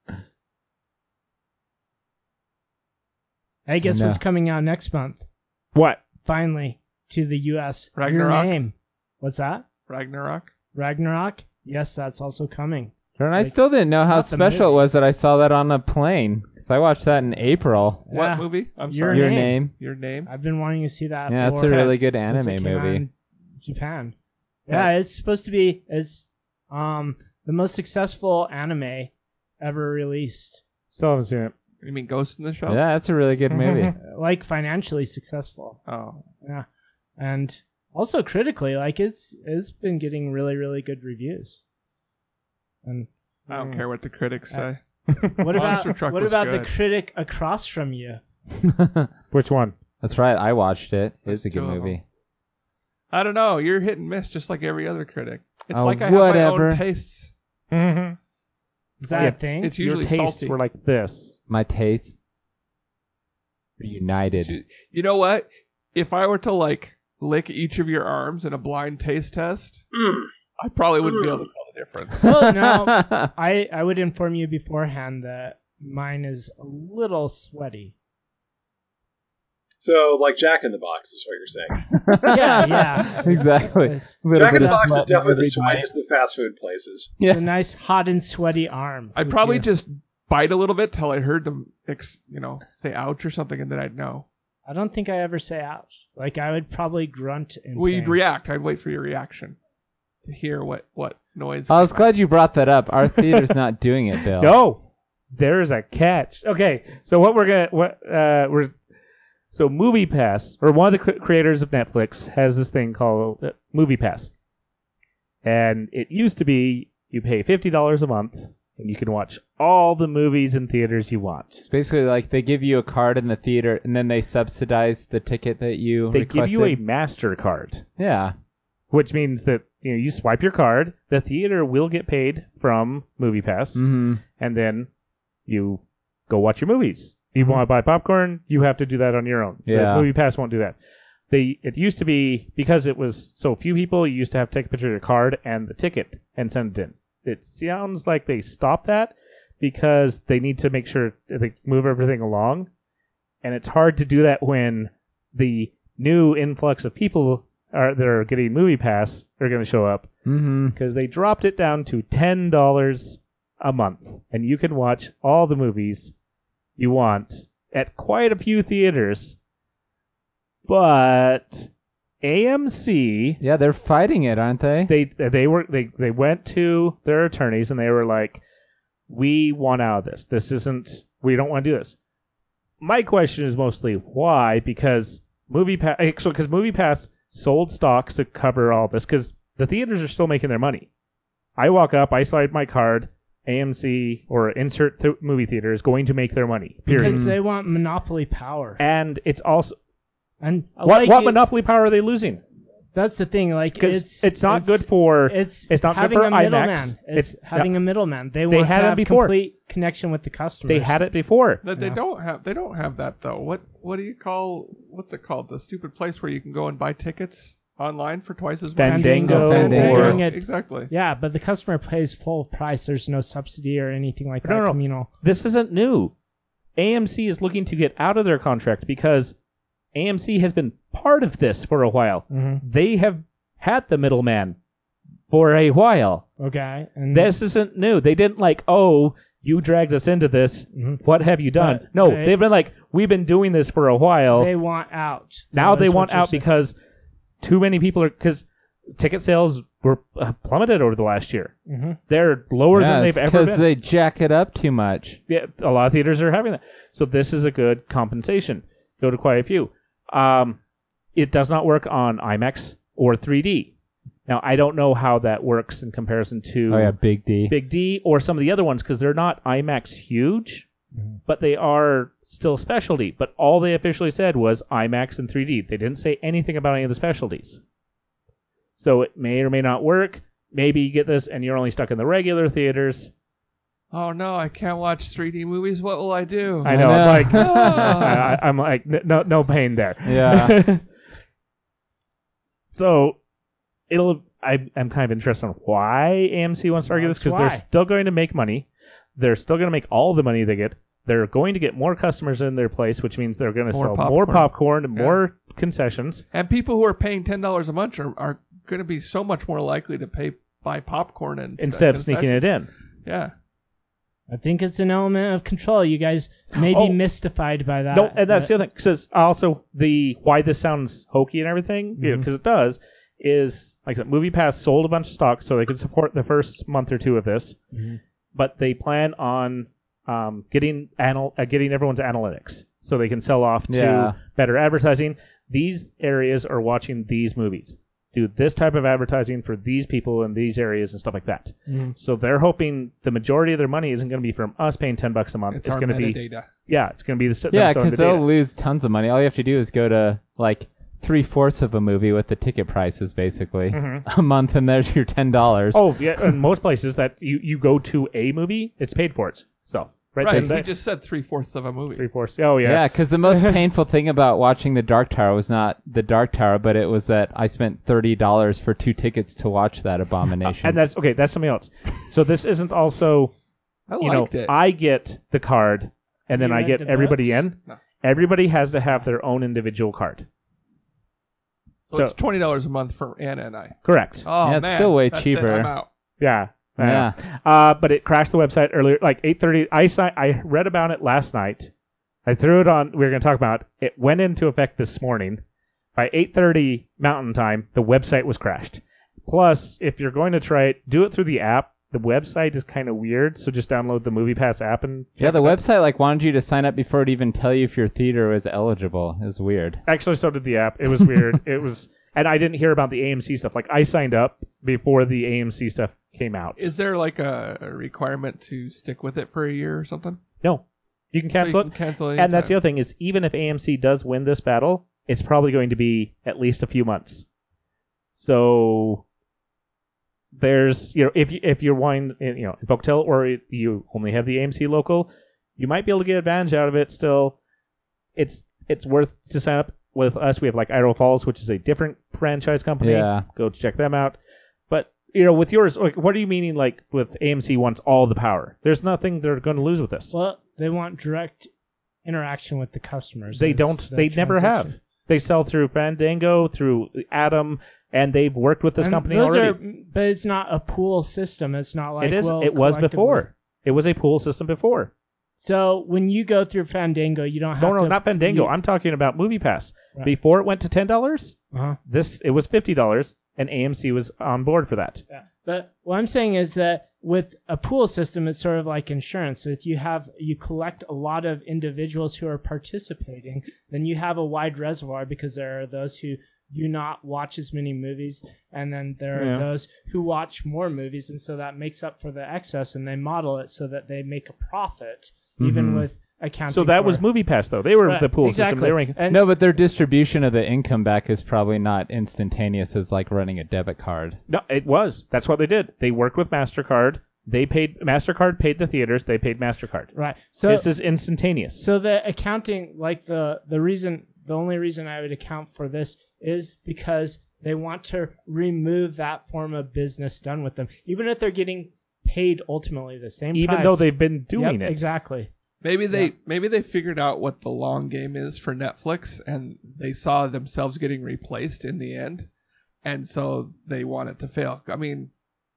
I guess No. what's coming out next month? What? Finally, to the U S. Ragnarok? Your name. What's that? Ragnarok. Ragnarok? Yes, that's also coming. And I Like, still didn't know how not the special it movie. was that I saw that on a plane. Because I watched that in April. What Yeah. movie? I'm Your sorry. Your Name. name. Your name. I've been wanting to see that. Yeah, it's for- a really good since it anime came out movie. in Japan. Yeah, it's supposed to be it's um the most successful anime ever released. Still haven't seen it. You mean Ghost in the Shell? Yeah, that's a really good movie. Like financially successful. Oh. Yeah. And also critically, like it's it's been getting really, really good reviews. And I don't care what the critics say. what about Monster Truck what was about the good. critic across from you? Which one? That's right, I watched it. It was a There's good two of movie. I don't know. You're hit and miss just like every other critic. It's Oh, like I have my whatever. own tastes. Mm-hmm. Is that Yeah, a thing? It's Your usually tastes salty. were like this. My taste. United. You know what? If I were to like lick each of your arms in a blind taste test, Mm. I probably wouldn't be able to tell the difference. Well, no, I I would inform you beforehand that mine is a little sweaty. So, like Jack in the Box is what you're saying. Yeah, yeah. Exactly. It's, Little Jack in bit the of Box is sweat definitely every the bite. sweatiest of the fast food places. it's a Yeah. nice hot and sweaty arm. I'd Would probably you- just bite a little bit till I heard them, ex- you know, say ouch or something, and then I'd know. I don't think I ever say ouch. Like I would probably grunt in Well, you'd pain. react. I'd wait for your reaction to hear what, what noise. I was came glad you brought that up. Our theater's not doing it, Bill. No, there's a catch. Okay, so what we're gonna what uh we're so Movie Pass, or one of the cr- creators of Netflix, has this thing called uh, Movie Pass, and it used to be you pay fifty dollars a month and you can watch all the movies in theaters you want. It's basically like they give you a card in the theater and then they subsidize the ticket that you They requested. give you a MasterCard, Yeah. which means that you know you swipe your card, the theater will get paid from Movie Pass, Mm-hmm. and then you go watch your movies. You want to buy popcorn, you have to do that on your own. Yeah. The Movie Pass won't do that. They it used to be, because it was so few people, you used to have to take a picture of your card and the ticket and send it in. It sounds like they stopped that because they need to make sure that they move everything along, and it's hard to do that when the new influx of people are that are getting Movie Pass are going to show up Mm-hmm. because they dropped it down to ten dollars a month, and you can watch all the movies you want at quite a few theaters. But A M C, Yeah, they're fighting it, aren't they? they they were they they went to their attorneys and they were like, "We want out of this. This isn't. We don't want to do this." My question is mostly why, because Movie Pass actually because Movie Pass sold stocks to cover all this because the theaters are still making their money. I walk up, I slide my card. A M C or insert th- movie theater is going to make their money. Period. Because they want monopoly power. And it's also And what like what it- monopoly power are they losing? That's the thing. Like Because it's it's, not it's, good for It's it's not good having for a IMAX. middleman. It's, It's- having a middleman. They, They want had to it have before. complete connection with the customers. they had it before. That they Yeah. don't have. They don't have that though. What What do you call? What's it called? The stupid place where you can go and buy tickets online for twice as much. Fandango, Fandango. or Doing it- Exactly. Yeah, but the customer pays full price. There's no subsidy or anything like that. No, no. Communal. This isn't new. A M C is looking to get out of their contract because A M C has been part of this for a while. Mm-hmm. They have had the middleman for a while. Okay. And This isn't new. They didn't like, oh, you dragged us into this. Mhm. What have you done? But no, they- they've been like, we've been doing this for a while. they want out. now That's they what want you're out saying. because too many people are because ticket sales were uh, plummeted over the last year. Mhm. They're lower yeah, than it's they've ever because been. they jack it up too much. Yeah, a lot of theaters are having that. So this is a good compensation. Go to quite a few. Um, it does not work on IMAX or three D. Now I don't know how that works in comparison to Oh yeah, Big D. Big D or some of the other ones because they're not IMAX huge, but they are still specialty. But all they officially said was IMAX and three D. They didn't say anything about any of the specialties. So it may or may not work. Maybe you get this and you're only stuck in the regular theaters. Oh no, I can't watch three D movies. What will I do? I know. know. I'm like, Oh. I, I- I'm like, n- no, no pain there. Yeah. So it'll. I, I'm kind of interested in why A M C wants to argue this That's because they're why. still going to make money. They're still going to make all the money they get. They're going to get more customers in their place, which means they're going to More sell popcorn. more popcorn and Yeah. more concessions. And people who are paying ten dollars a month are, are going to be so much more likely to pay buy popcorn and Instead of sneaking it in. Yeah. I think it's an element of control. You guys may be Oh. mystified by that. No, and that's but- the other thing. Because also the why this sounds hokey and everything, because Mhm. it does, is like I said, MoviePass sold a bunch of stock so they could support the first month or two of this, Mhm. but they plan on um, getting anal- uh, getting everyone's analytics so they can sell off to Yeah. better advertising. These areas are watching these movies. Do this type of advertising for these people in these areas and stuff like that. Mhm. So they're hoping the majority of their money isn't going to be from us paying ten bucks a month. It's, It's, our going to be metadata. yeah, it's going to be the them Yeah, selling because the they'll data. lose tons of money. All you have to do is go to like three fourths of a movie with the ticket prices, basically, Mhm. a month, and there's your ten dollars. Oh yeah, in most places that you, you go to a movie, it's paid for it. So right, Right. then He that- just said three fourths of a movie. three fourths. Oh yeah. Yeah, because the most painful thing about watching The Dark Tower was not The Dark Tower, but it was that I spent thirty dollars for two tickets to watch that abomination. And that's okay. That's something else. So this isn't also I you know liked it. I get the card and then You I read get the everybody books? in. No. Everybody has to have their own individual card. so, so- it's twenty dollars a month for Anna and I. Correct. Oh Yeah, it's man, still way that's cheaper. It. I'm out. Yeah. I know. Yeah. Uh, but it crashed the website earlier, like eight thirty. I si- I read about it last night. I threw it on. We were going to talk about it. It went into effect this morning. By eight thirty Mountain Time, the website was crashed. Plus, if you're going to try it, do it through the app. The website is kind of weird, so just download the MoviePass app and Yeah, the website like wanted you to sign up before it even tell you if your theater was eligible. It was weird. Actually, so did the app. It was weird. It was, and I didn't hear about the A M C stuff. Like I signed up before the A M C stuff came out. Is there like a, a requirement to stick with it for a year or something? No, you can cancel so you it. can cancel And that's the anytime. other thing is even if A M C does win this battle, it's probably going to be at least a few months. So there's you know if you if you're wanting in, you know in Pocatello or you only have the A M C local, you might be able to get advantage out of it. Still, it's it's worth to sign up with us. We have like Idaho Falls, which is a different franchise company. Yeah. Go check them out. But you know with yours, like, what are you meaning like with A M C wants all the power? There's nothing they're going to lose with this. Well, they want direct interaction with the customers. They That's don't. the They never have. transaction. They sell through Fandango, through Atom, and they've worked with this And company those already. Are, but it's not a pool system. It's not like it is. well, It was collectively- before. It was a pool system before. So when you go through Fandango, you don't have No, no, to. not Fandango. you- I'm talking about MoviePass. Right. Before it went to ten dollars, Uh-huh. this it was fifty dollars, and A M C was on board for that. Yeah. But what I'm saying is that with a pool system, it's sort of like insurance. So if you have you collect a lot of individuals who are participating, then you have a wide reservoir because there are those who do not watch as many movies, and then there Yeah. are those who watch more movies, and so that makes up for the excess, and they model it so that they make a profit, even Mhm. with accounting. So that for, was MoviePass, though. They were Right, the pool exactly. system. They were making, And- No, but their distribution of the income back is probably not instantaneous as like running a debit card. no, it was. That's what they did. They worked with MasterCard. They paid MasterCard paid the theaters. They paid MasterCard. right. So this is instantaneous. So the accounting, like the the reason, the only reason I would account for this is because they want to remove that form of business done with them, even if they're getting paid ultimately the same Even price. though they've been doing Yep, it. exactly. Maybe they Yeah. maybe they figured out what the long game is for Netflix, and they saw themselves getting replaced in the end, and so they want it to fail. I mean,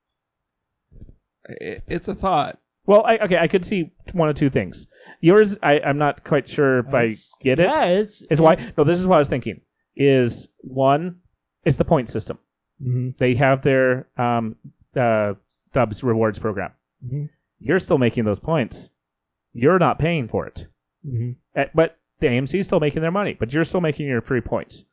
it, it's a thought. Well, I, okay, I could see one of two things. Yours, I, I'm not quite sure if That's- I get it. Yeah, it's Is why? No, this is what I was thinking. Is one, it's the point system. Mhm. They have their um, uh, Stubs rewards program. Mhm. You're still making those points. You're not paying for it. Mhm. Uh, But the A M C is still making their money, but you're still making your free points.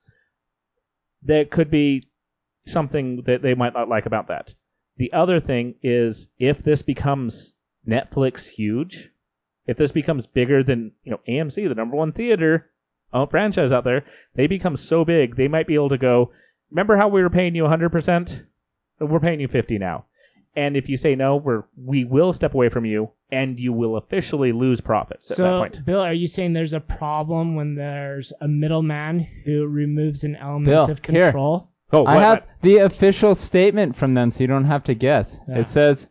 There could be something that they might not like about that. The other thing is if this becomes Netflix huge, if this becomes bigger than, you know, A M C, the number one theater uh, franchise out there, they become so big, they might be able to go, remember how we were paying you one hundred percent? We're paying you fifty now. And if you say no, we're, we will step away from you, and you will officially lose profits at that So, point. Bill, are you saying there's a problem when there's a middleman who removes an element Bill, of here. control? Oh, I what- have what? the official statement from them, so you don't have to guess. Yeah. It says,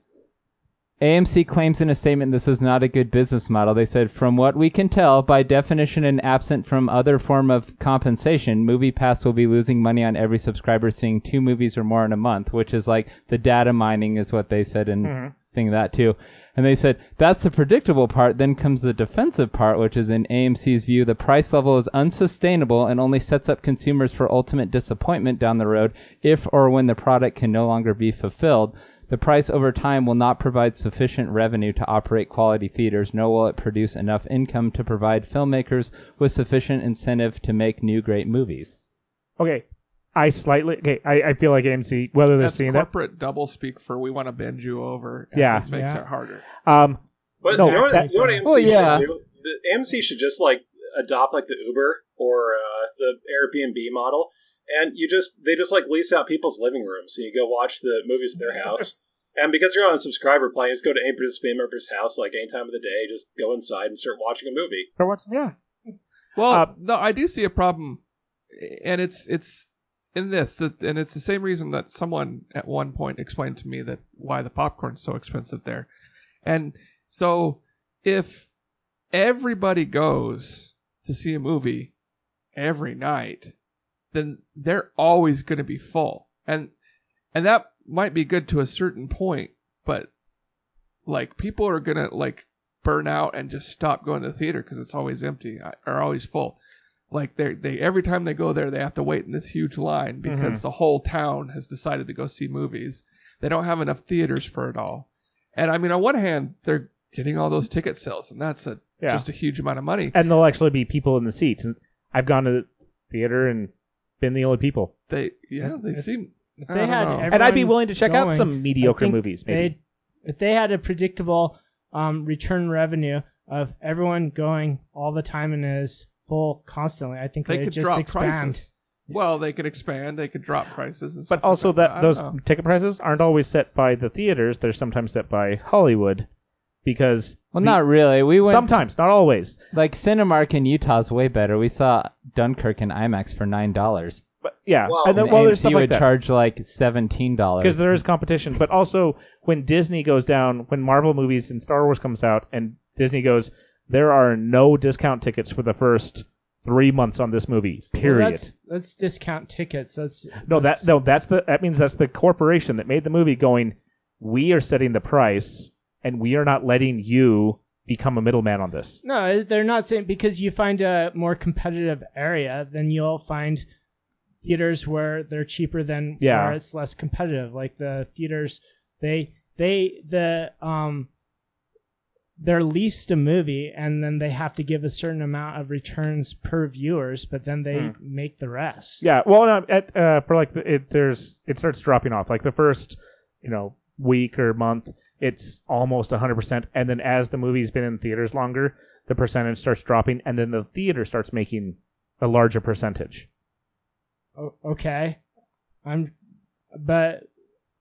A M C claims in a statement this is not a good business model. They said, from what we can tell, by definition and absent from other form of compensation, MoviePass will be losing money on every subscriber seeing two movies or more in a month, which is like the data mining is what they said and Mhm. thing of that too. And they said, that's the predictable part. Then comes the defensive part, which is in A M C's view, the price level is unsustainable and only sets up consumers for ultimate disappointment down the road if or when the product can no longer be fulfilled. The price over time will not provide sufficient revenue to operate quality theaters, nor will it produce enough income to provide filmmakers with sufficient incentive to make new great movies. Okay, I slightly, okay, I, I feel like A M C, whether they're That's seeing that. corporate doublespeak for we want to bend you over. And Yeah. this makes Yeah. it harder. Um, But No, you know what, that- you know what A M C Well, yeah. should do? The A M C should just like adopt like the Uber or uh, the Airbnb model, and you just they just like lease out people's living rooms, so you go watch the movies at their house. And because you're on a subscriber plan, you just go to any participating member's house like any time of the day, just go inside and start watching a movie. for what? Yeah. Well, Uh, no, I do see a problem, and it's it's in this, that- and it's the same reason that someone at one point explained to me that why the popcorn's so expensive there. And so if everybody goes to see a movie every night, then they're always going to be full, and and that might be good to a certain point, but like people are going to like burn out and just stop going to the theater because it's always empty or always full. Like they they every time they go there, they have to wait in this huge line because Mhm. the whole town has decided to go see movies. They don't have enough theaters for it all. And I mean, on one hand, they're getting all those ticket sales, and that's a Yeah. just a huge amount of money. And there'll actually be people in the seats. And I've gone to the theater and been the only people. They yeah, they If- seem. If I they don't had know. everyone And I'd be willing to check out going, some mediocre I think movies, maybe. they'd- If they had a predictable um, return revenue of everyone going all the time and is full constantly, I think They they'd could just drop expand. prices. Well, they could expand. They could drop prices, and But stuff also like that I those don't know. ticket prices aren't always set by the theaters. They're sometimes set by Hollywood because Well, the- not really. We went sometimes, not always. like Cinemark in Utah is way better. We saw Dunkirk in IMAX for nine dollars. But yeah, Well, and then, And well, A M there's C stuff would like that charge like seventeen dollars. because there is competition. But also when Disney goes down, when Marvel movies and Star Wars comes out, and Disney goes, there are no discount tickets for the first three months on this movie. Well, Period. let's, let's discount tickets. That's no, that's- that no, that's the that means that's the corporation that made the movie going. We are setting the price, and we are not letting you become a middleman on this. No, they're not saying because you find a more competitive area, then you'll find theaters where they're cheaper than Yeah. where it's less competitive. Like the theaters, they they the um they're leased a movie and then they have to give a certain amount of returns per viewers, but then they Hmm. make the rest. Yeah, well, no, at uh, for like the, it, there's it starts dropping off. Like the first, you know, week or month, it's almost one hundred percent, and then as the movie's been in theaters longer, the percentage starts dropping, and then the theater starts making a larger percentage. O- okay, I'm, but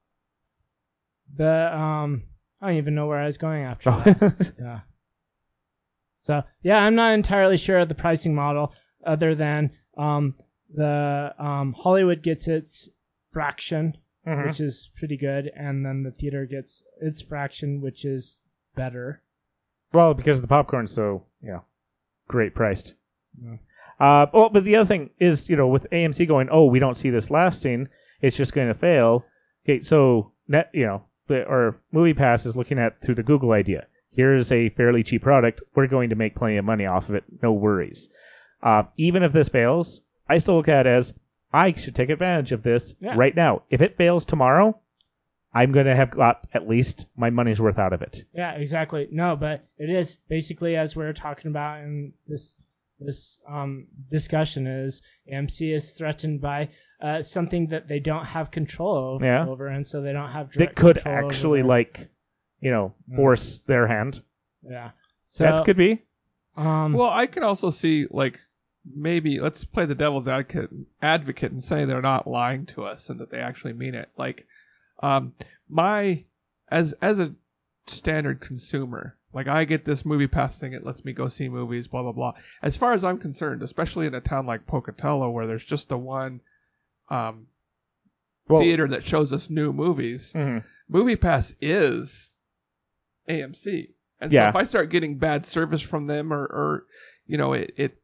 the um I don't even know where I was going after that. Yeah. So yeah, I'm not entirely sure of the pricing model, other than um, the um, Hollywood gets its fraction, Mhm. which is pretty good, and then the theater gets its fraction, which is better. Well, because the popcorn's so, yeah, great priced. Yeah. Uh, well, but the other thing is, you know, with A M C going, oh, we don't see this lasting, it's just going to fail. Okay, so net, you know, the, or MoviePass is looking at through the Google idea. Here's a fairly cheap product. We're going to make plenty of money off of it. No worries. Uh, even if this fails, I still look at it as I should take advantage of this Yeah. right now. If it fails tomorrow, I'm going to have got at least my money's worth out of it. Yeah, exactly. No, but it is basically as we we're talking about in this this um, discussion is A M C is threatened by uh, something that they don't have control over, Yeah. over and so they don't have That direct could control over actually, their- like, you know, force their hand. yeah. So that could be. um, Well, I can also see like maybe let's play the devil's advocate advocate and say they're not lying to us and that they actually mean it. Like, um, my as as a standard consumer, like I get this movie pass thing, it lets me go see movies, blah blah blah. As far as I'm concerned, especially in a town like Pocatello where there's just the one um, Well- theater that shows us new movies, Mhm. MoviePass is A M C. And Yeah. so if I start getting bad service from them or, or you know, it, it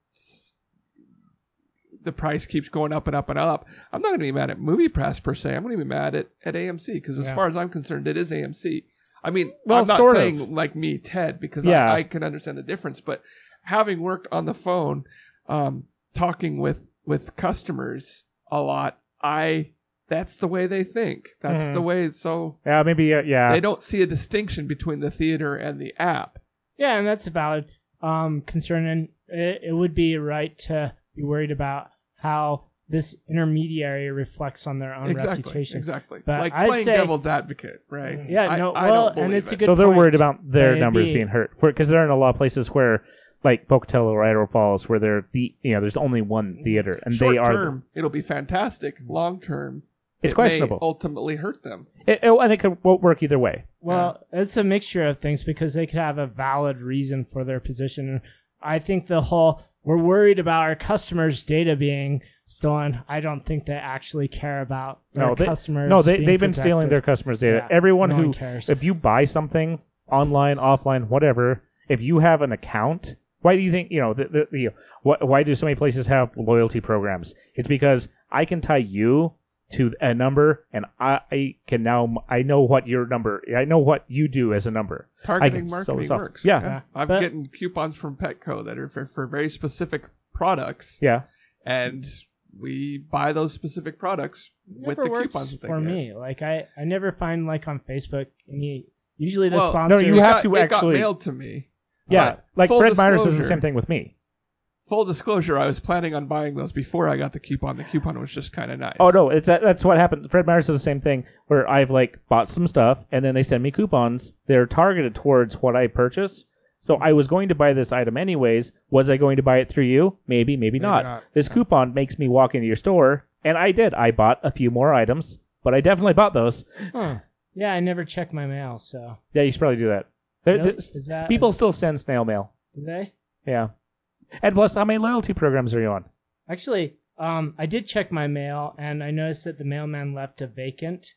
the price keeps going up and up and up, I'm not going to be mad at MoviePass per se. I'm going to be mad at, at A M C because as Yeah. far as I'm concerned, it is A M C. I mean, Well, I'm not sort of. saying like me, Ted, because Yeah. I, I can understand the difference. But having worked on the phone, um, talking with, with customers a lot, I that's the way they think. That's Mhm. the way. So Yeah, maybe, uh, yeah. they don't see a distinction between the theater and the app. yeah, and that's a valid um, concern, and it, it would be right to be worried about how this intermediary reflects on their own Exactly. reputation. Exactly. But like I'd playing say- devil's advocate, right? Yeah, I, no, I well, don't believe and it's a it. good So they're point. worried about their It'd numbers be- being hurt because there are in a lot of places where, like Pocatello or Idaho Falls, where they're the you know there's only one theater and Short they are. term, it'll be fantastic. Long term, It's it questionable. May ultimately hurt them. It, it, and it could, won't work either way. Well, it's a mixture of things because they could have a valid reason for their position. And I think the whole we're worried about our customers' data being stolen. I don't think they actually care about their No, they, customers. no, they being they've been stealing protected. their customers' data. Yeah, Everyone no who, one cares. if you buy something online, offline, whatever, if you have an account, why do you think you know the, the, the wh- why do so many places have loyalty programs? It's because I can tie you to a number, and I, I can now I know what your number, I know what you do as a number. I Targeting can sell marketing stuff. works. Yeah. I'm But- getting coupons from Petco that are for, for very specific products, Yeah. and we buy those specific products with Never the works coupons that they for get. me. Like I, I never find like on Facebook any. Usually the Well, sponsors. no, you It have got- to it actually- got mailed to me. Yeah. But Like full Fred Myers does the disclosure- same thing with me. Full disclosure, I was planning on buying those before I got the coupon. The coupon was just kind of nice. Oh no, it's that, that's what happened. Fred Myers does the same thing where I've like bought some stuff and then they send me coupons. They're targeted towards what I purchase. So I was going to buy this item anyways. Was I going to buy it through you? Maybe, maybe, not. not. This coupon makes me walk into your store, and I did. I bought a few more items, but I definitely bought those. Huh. Yeah, I never check my mail, so. Yeah, you should probably do that. There- Nope. there's- Is that people still send snail mail. Do they? Yeah. And plus, how many loyalty programs are you on? Actually, um, I did check my mail, and I noticed that the mailman left a vacant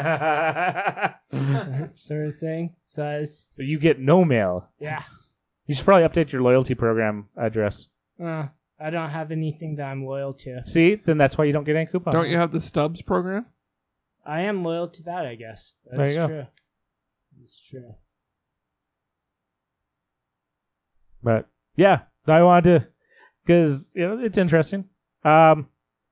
sort of thing. So it's, So you get no mail. yeah. You should probably update your loyalty program address. Uh, I don't have anything that I'm loyal to. See, then that's why you don't get any coupons. Don't you have the Stubs program? I am loyal to that, I guess. There That's you go. true. That's true. But yeah, I wanted to, because you know it's interesting. Um,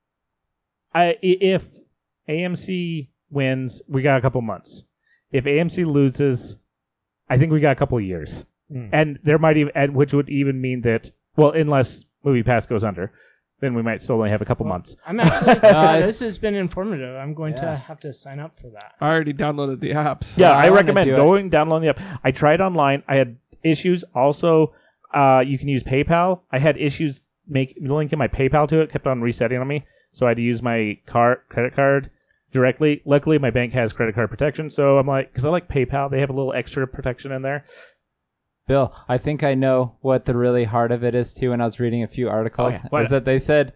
I if A M C wins, we got a couple months. If A M C loses, I think we got a couple of years, Mm. and there might even, and which would even mean that, well, unless MoviePass goes under, then we might still only have a couple Well, months. I'm actually. Uh, yeah, this has been informative. I'm going Yeah. to have to sign up for that. I already downloaded the apps. Yeah, Well, I I, wanna recommend do it. going downloading the app. I tried online. I had issues. Also, uh, you can use PayPal. I had issues make linking my PayPal to it. Kept on resetting on me, so I had to use my card credit card directly. Luckily, my bank has credit card protection, so I'm like, because I like PayPal, they have a little extra protection in there. Bill, I think I know what the really heart of it is too. When I was reading a few articles, Oh, yeah. What? is that they said,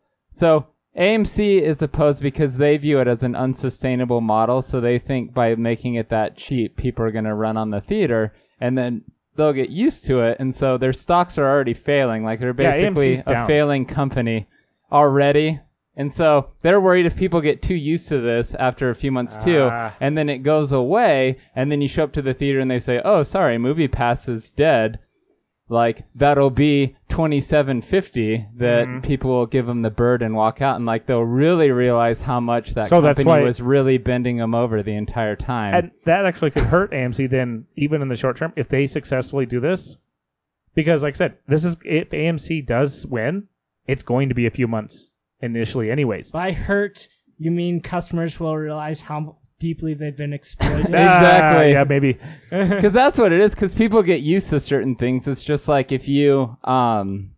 so A M C is opposed because they view it as an unsustainable model. So they think by making it that cheap, people are going to run on the theater, and then they'll get used to it. And so their stocks are already failing. Like they're Yeah, basically A M C's a down. failing company already. And so they're worried if people get too used to this after a few months too, Ah. and then it goes away, and then you show up to the theater and they say, "Oh, sorry, MoviePass is dead." Like that'll be twenty-seven fifty that Mhm. people will give them the bird and walk out, and like they'll really realize how much that So that's company why- was really bending them over the entire time. And that actually could hurt A M C then, even in the short term, if they successfully do this. Because, like I said, this is if A M C does win, it's going to be a few months initially, anyways. By hurt, you mean customers will realize how deeply they've been exploited? Exactly. Ah, yeah, maybe. Because that's what it is. Because people get used to certain things. It's just like if you, um,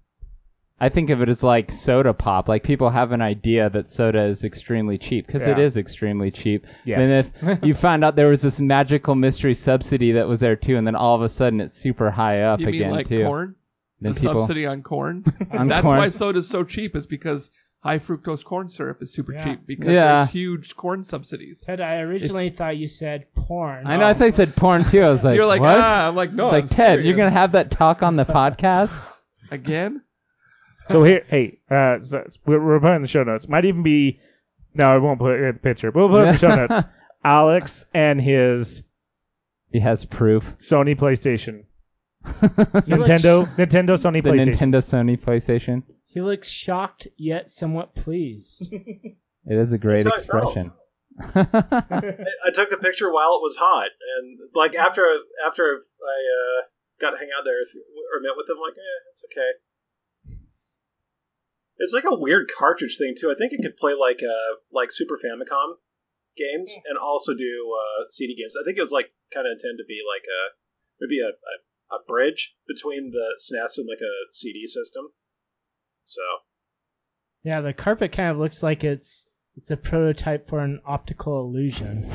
I think of it as like soda pop. Like people have an idea that soda is extremely cheap because it Yeah. is extremely cheap. Yes. And if you found out there was this magical mystery subsidy that was there too, and then all of a sudden it's super high up You again mean like too. corn? Then the people subsidy on corn? on That's corn. why soda's so cheap, is because high fructose corn syrup is super Yeah. cheap because Yeah. there's huge corn subsidies. Ted, I originally thought you said porn. I know. I think I said porn too. I was like, You're like, what? ah, I'm like, no, it's like I'm Ted, serious. you're gonna have that talk on the podcast. Again? So here, hey, uh, so we're, we're putting the show notes. Might even be, no, I won't put it in the picture, but we'll put it in the show notes. Alex and his He has proof. Sony PlayStation. He looks- Nintendo, Nintendo, Sony The PlayStation. Nintendo Sony PlayStation. He looks shocked yet somewhat pleased. It is a great That's how I felt. expression. I, I took the picture while it was hot, and like after after I uh, got to hang out there or met with them, like, eh, it's okay. It's like a weird cartridge thing too. I think it could play like uh like Super Famicom games and also do uh, C D games. I think it was like kind of intended to be like a maybe a, a a bridge between the S N E S and like a C D system. So Yeah, the carpet kind of looks like it's it's a prototype for an optical illusion.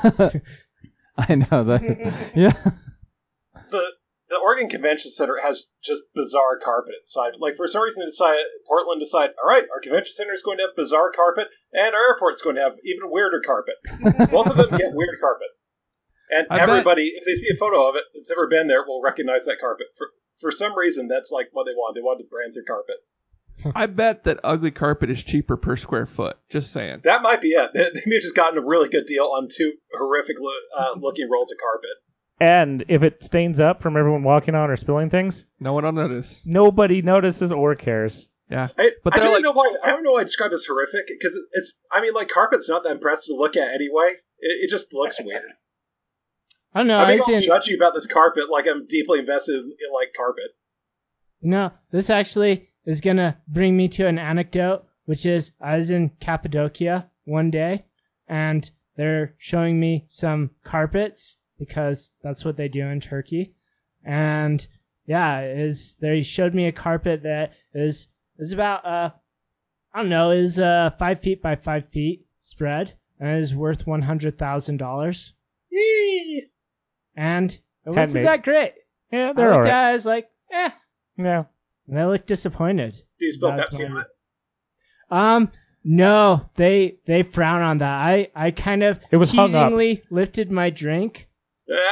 I know that. Yeah. the the Oregon Convention Center has just bizarre carpet inside. Like for some reason, they decide Portland decide, all right, our convention center is going to have bizarre carpet, and our airport's going to have even weirder carpet. Both of them get weird carpet, and I bet- everybody, if they see a photo of it that's ever been there, will recognize that carpet. For for some reason, that's like what they want. They want to brand their carpet. I bet that ugly carpet is cheaper per square foot. Just saying. That might be it. They, they may have just gotten a really good deal on two horrific lo- uh, looking rolls of carpet. And if it stains up from everyone walking on or spilling things, No one will notice. nobody notices or cares. Yeah. I, But I they're don't like- know why. I don't know why I describe it as horrific because it's. I mean, like carpet's not that impressive to look at anyway. It, it just looks weird. I don't know. I'm I being all see. judgy about this carpet, like I'm deeply invested in, in like carpet. No, this actually is gonna bring me to an anecdote, which is I was in Cappadocia one day, and they're showing me some carpets because that's what they do in Turkey, and yeah, is they showed me a carpet that is is about uh I don't know is uh five feet by five feet spread and is worth one hundred thousand dollars, Yee! and it wasn't Handmade. that great. Yeah, I they're looked alright. at it, I was like, eh, Yeah. and I looked disappointed. Do you spell That's Pepsi my- on it? Um, no, they they frown on that. I, I kind of It was hung up. teasingly lifted my drink.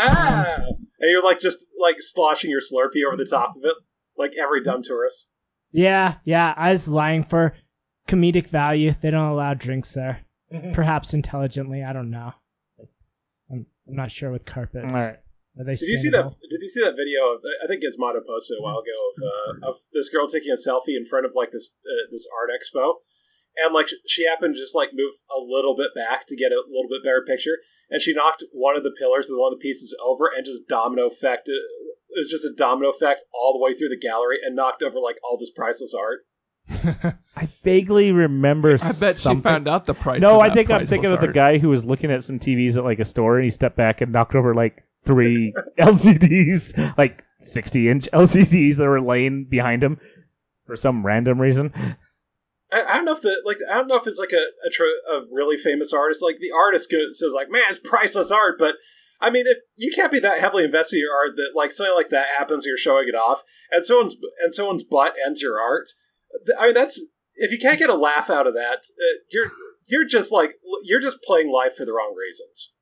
Ah! And you're like just like sloshing your Slurpee over the top of it, like every dumb tourist. Yeah, yeah, I was lying for comedic value. They don't allow drinks there. Perhaps intelligently, I don't know. I'm, I'm not sure with carpets. All right. Are they Did you see that? standable? Did you see that video of? I think Gizmodo posted a while ago of uh, of this girl taking a selfie in front of like this uh, this art expo, and like she happened to just like move a little bit back to get a little bit better picture, and she knocked one of the pillars of one of the pieces over, and just domino effect. It was just a domino effect all the way through the gallery, and knocked over like all this priceless art. I vaguely remember. I bet something. she found out the price. No, of I that think I'm priceless thinking of the art. guy who was looking at some T Vs at like a store, and he stepped back and knocked over like three L C Ds, like sixty inch L C Ds that were laying behind him for some random reason. I, I don't know if the like I don't know if it's like a a, tr- a really famous artist. Like the artist go- says like, man, it's priceless art, but I mean, if you can't be that heavily invested in your art that like something like that happens, you're showing it off, and someone's and someone's butt ends your art. I mean, that's if you can't get a laugh out of that, uh, you're you're just like you're just playing life for the wrong reasons.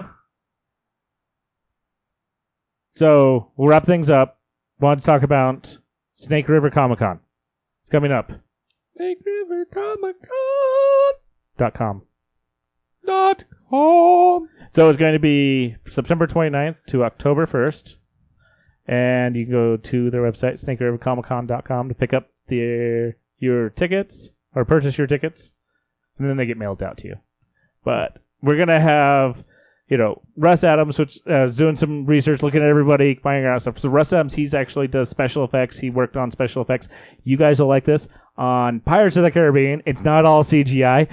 So we'll wrap things up. Want to talk about Snake River Comic Con? It's coming up. Snake River Comic Con Dot com. dot com. So it's going to be September twenty-ninth to October first. And you can go to their website, snake river comic con dot com, to pick up their, your tickets, or purchase your tickets. And then they get mailed out to you. But we're going to have, you know, Russ Adams, which uh, is doing some research, looking at everybody, finding out stuff. So Russ Adams, he's actually does special effects. He worked on special effects. You guys will like this. On Pirates of the Caribbean, it's not all C G I.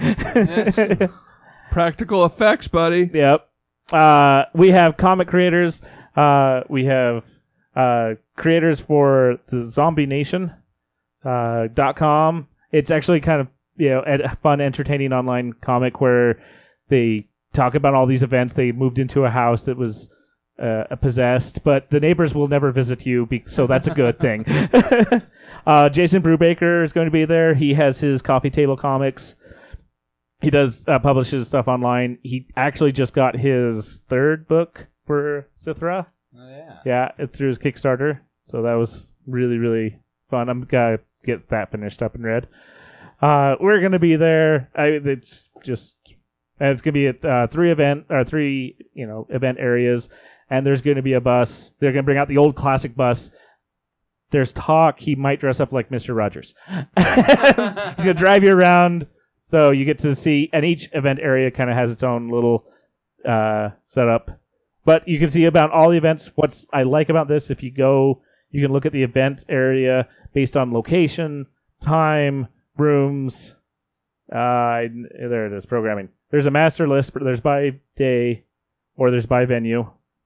Practical effects, buddy. Yep. Uh, we have comic creators. Uh, we have uh, creators for the Zombie Nation uh, dot com. It's actually kind of, you know, a fun, entertaining online comic where they talk about all these events. They moved into a house that was uh, possessed, but the neighbors will never visit you, be- so that's a good thing. uh, Jason Brubaker is going to be there. He has his Coffee Table Comics. He does uh, publishes stuff online. He actually just got his third book for Sithra. Oh, yeah. Yeah, it, through his Kickstarter. So that was really, really fun. I'm gonna get that finished up and read. Uh, we're gonna be there. I, it's just, and it's gonna be at uh, three event or three, you know, event areas, and there's gonna be a bus. They're gonna bring out the old classic bus. There's talk he might dress up like Mister Rogers. He's gonna drive you around. So you get to see, and each event area kind of has its own little uh, setup. But you can see about all the events. What's I like about this, if you go, you can look at the event area based on location, time, rooms. Uh, there it is, programming. There's a master list, but there's by day or there's by venue.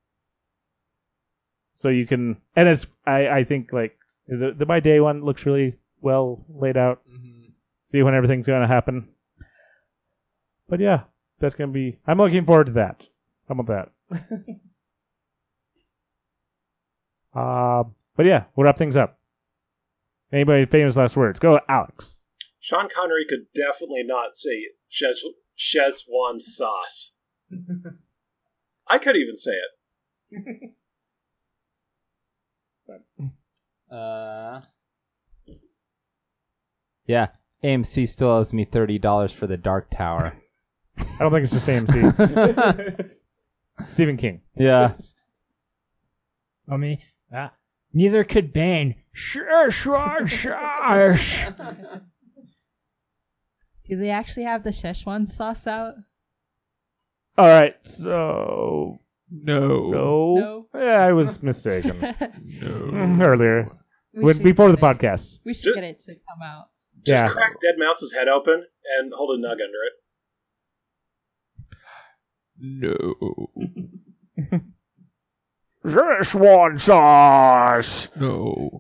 So you can, and it's, I, I think like the, the by day one looks really well laid out. Mm-hmm. See when everything's going to happen. But yeah, that's going to be... I'm looking forward to that. How about that? uh, but yeah, we'll wrap things up. Anybody famous last words? Go, Alex. Sean Connery could definitely not say Shez- Szechuan sauce. I could even say it. Uh, yeah, A M C still owes me thirty dollars for the Dark Tower. I don't think it's just A M C. Stephen King. Yeah. I mean, uh, neither could Bane. Szechuan sauce. Do they actually have the Szechuan sauce out? All right, so... No. No. No. Yeah, I was mistaken. No. Earlier. We When, should before the get it. podcast. We should get it to come out. Just Yeah. crack Dead Mouse's head open and hold a nug under it. No. Szechuan sauce! No.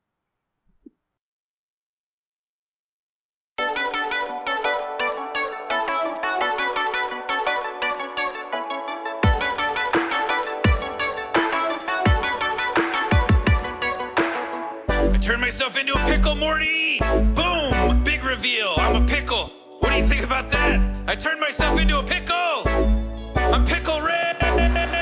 I turned myself into a pickle, Morty! Boom! Big reveal. I'm a pickle. What do you think about that? I turned myself into a pickle! I'm Pickle Red!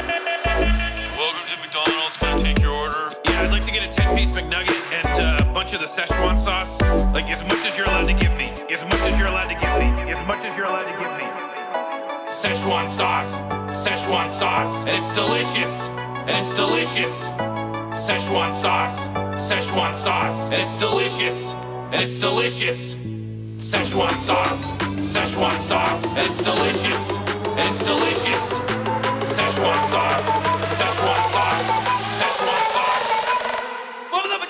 Welcome to McDonald's. Can I take your order? Yeah, I'd like to get a ten-piece McNugget and uh, a bunch bunch of the Szechuan sauce. Like as much as you're allowed to give me. As much as you're allowed to give me. As much as you're allowed to give me. Szechuan sauce. Szechuan sauce. And it's delicious. And it's delicious. Szechuan sauce. Szechuan sauce. And it's delicious. And it's delicious. Szechuan sauce. Szechuan sauce. And it's delicious. And it's delicious. Szechuan sauce. Szechuan sauce. Szechuan sauce. What was up,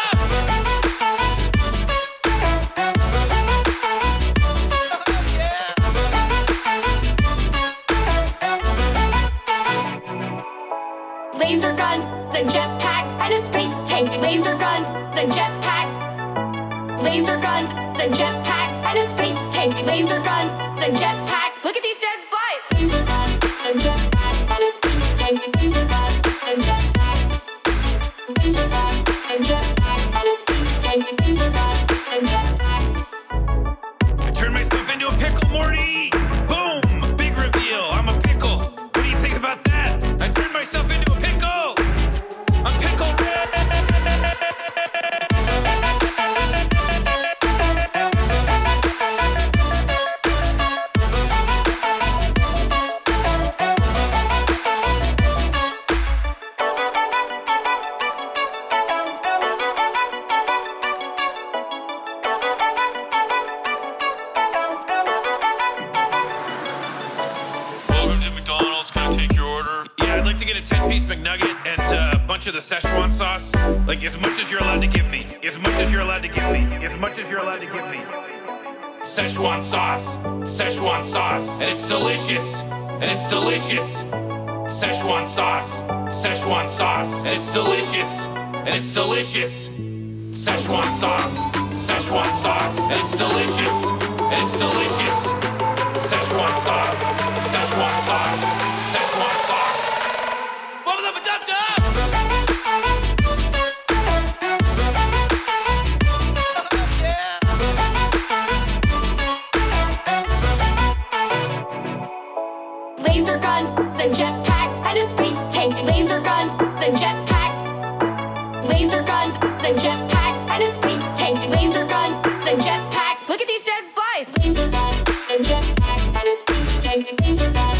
Laser guns and jetpacks and a space tank. Laser guns and jetpacks. Laser guns and jetpacks and a space tank. Laser guns and jetpacks. Look at these dead flies. Laser guns and jetpacks and a space tank. Laser guns and jetpacks. Laser guns and jetpacks and a space tank. Laser guns and jetpacks. I turned myself into a pickle, Morty! Boom! Big reveal. I'm a pickle. What do you think about that? I turned myself into a pickle! I'm pickle red! Welcome to McDonald's. Can I take your order? Yeah, I'd like to get a ten-piece McNugget and uh, a bunch of the Szechuan sauce. Like, as much as you're allowed to give me. As much as you're allowed to give me. As much as you're allowed to give me. Szechuan sauce. Szechuan sauce. And it's delicious. And it's delicious. Szechuan sauce. Szechuan sauce. And it's delicious. And it's delicious. Szechuan sauce. Szechuan sauce. And it's delicious. And it's delicious. Szechuan sauce. Szechuan sauce. Szechuan sauce. What was up, Adapter? Laser guns and jetpacks and a space tank. Laser guns and jetpacks. Laser guns and jetpacks and a space tank. Laser guns and jetpacks. Look at these dead flies. Laser guns and jetpacks and a space tank. Laser guns.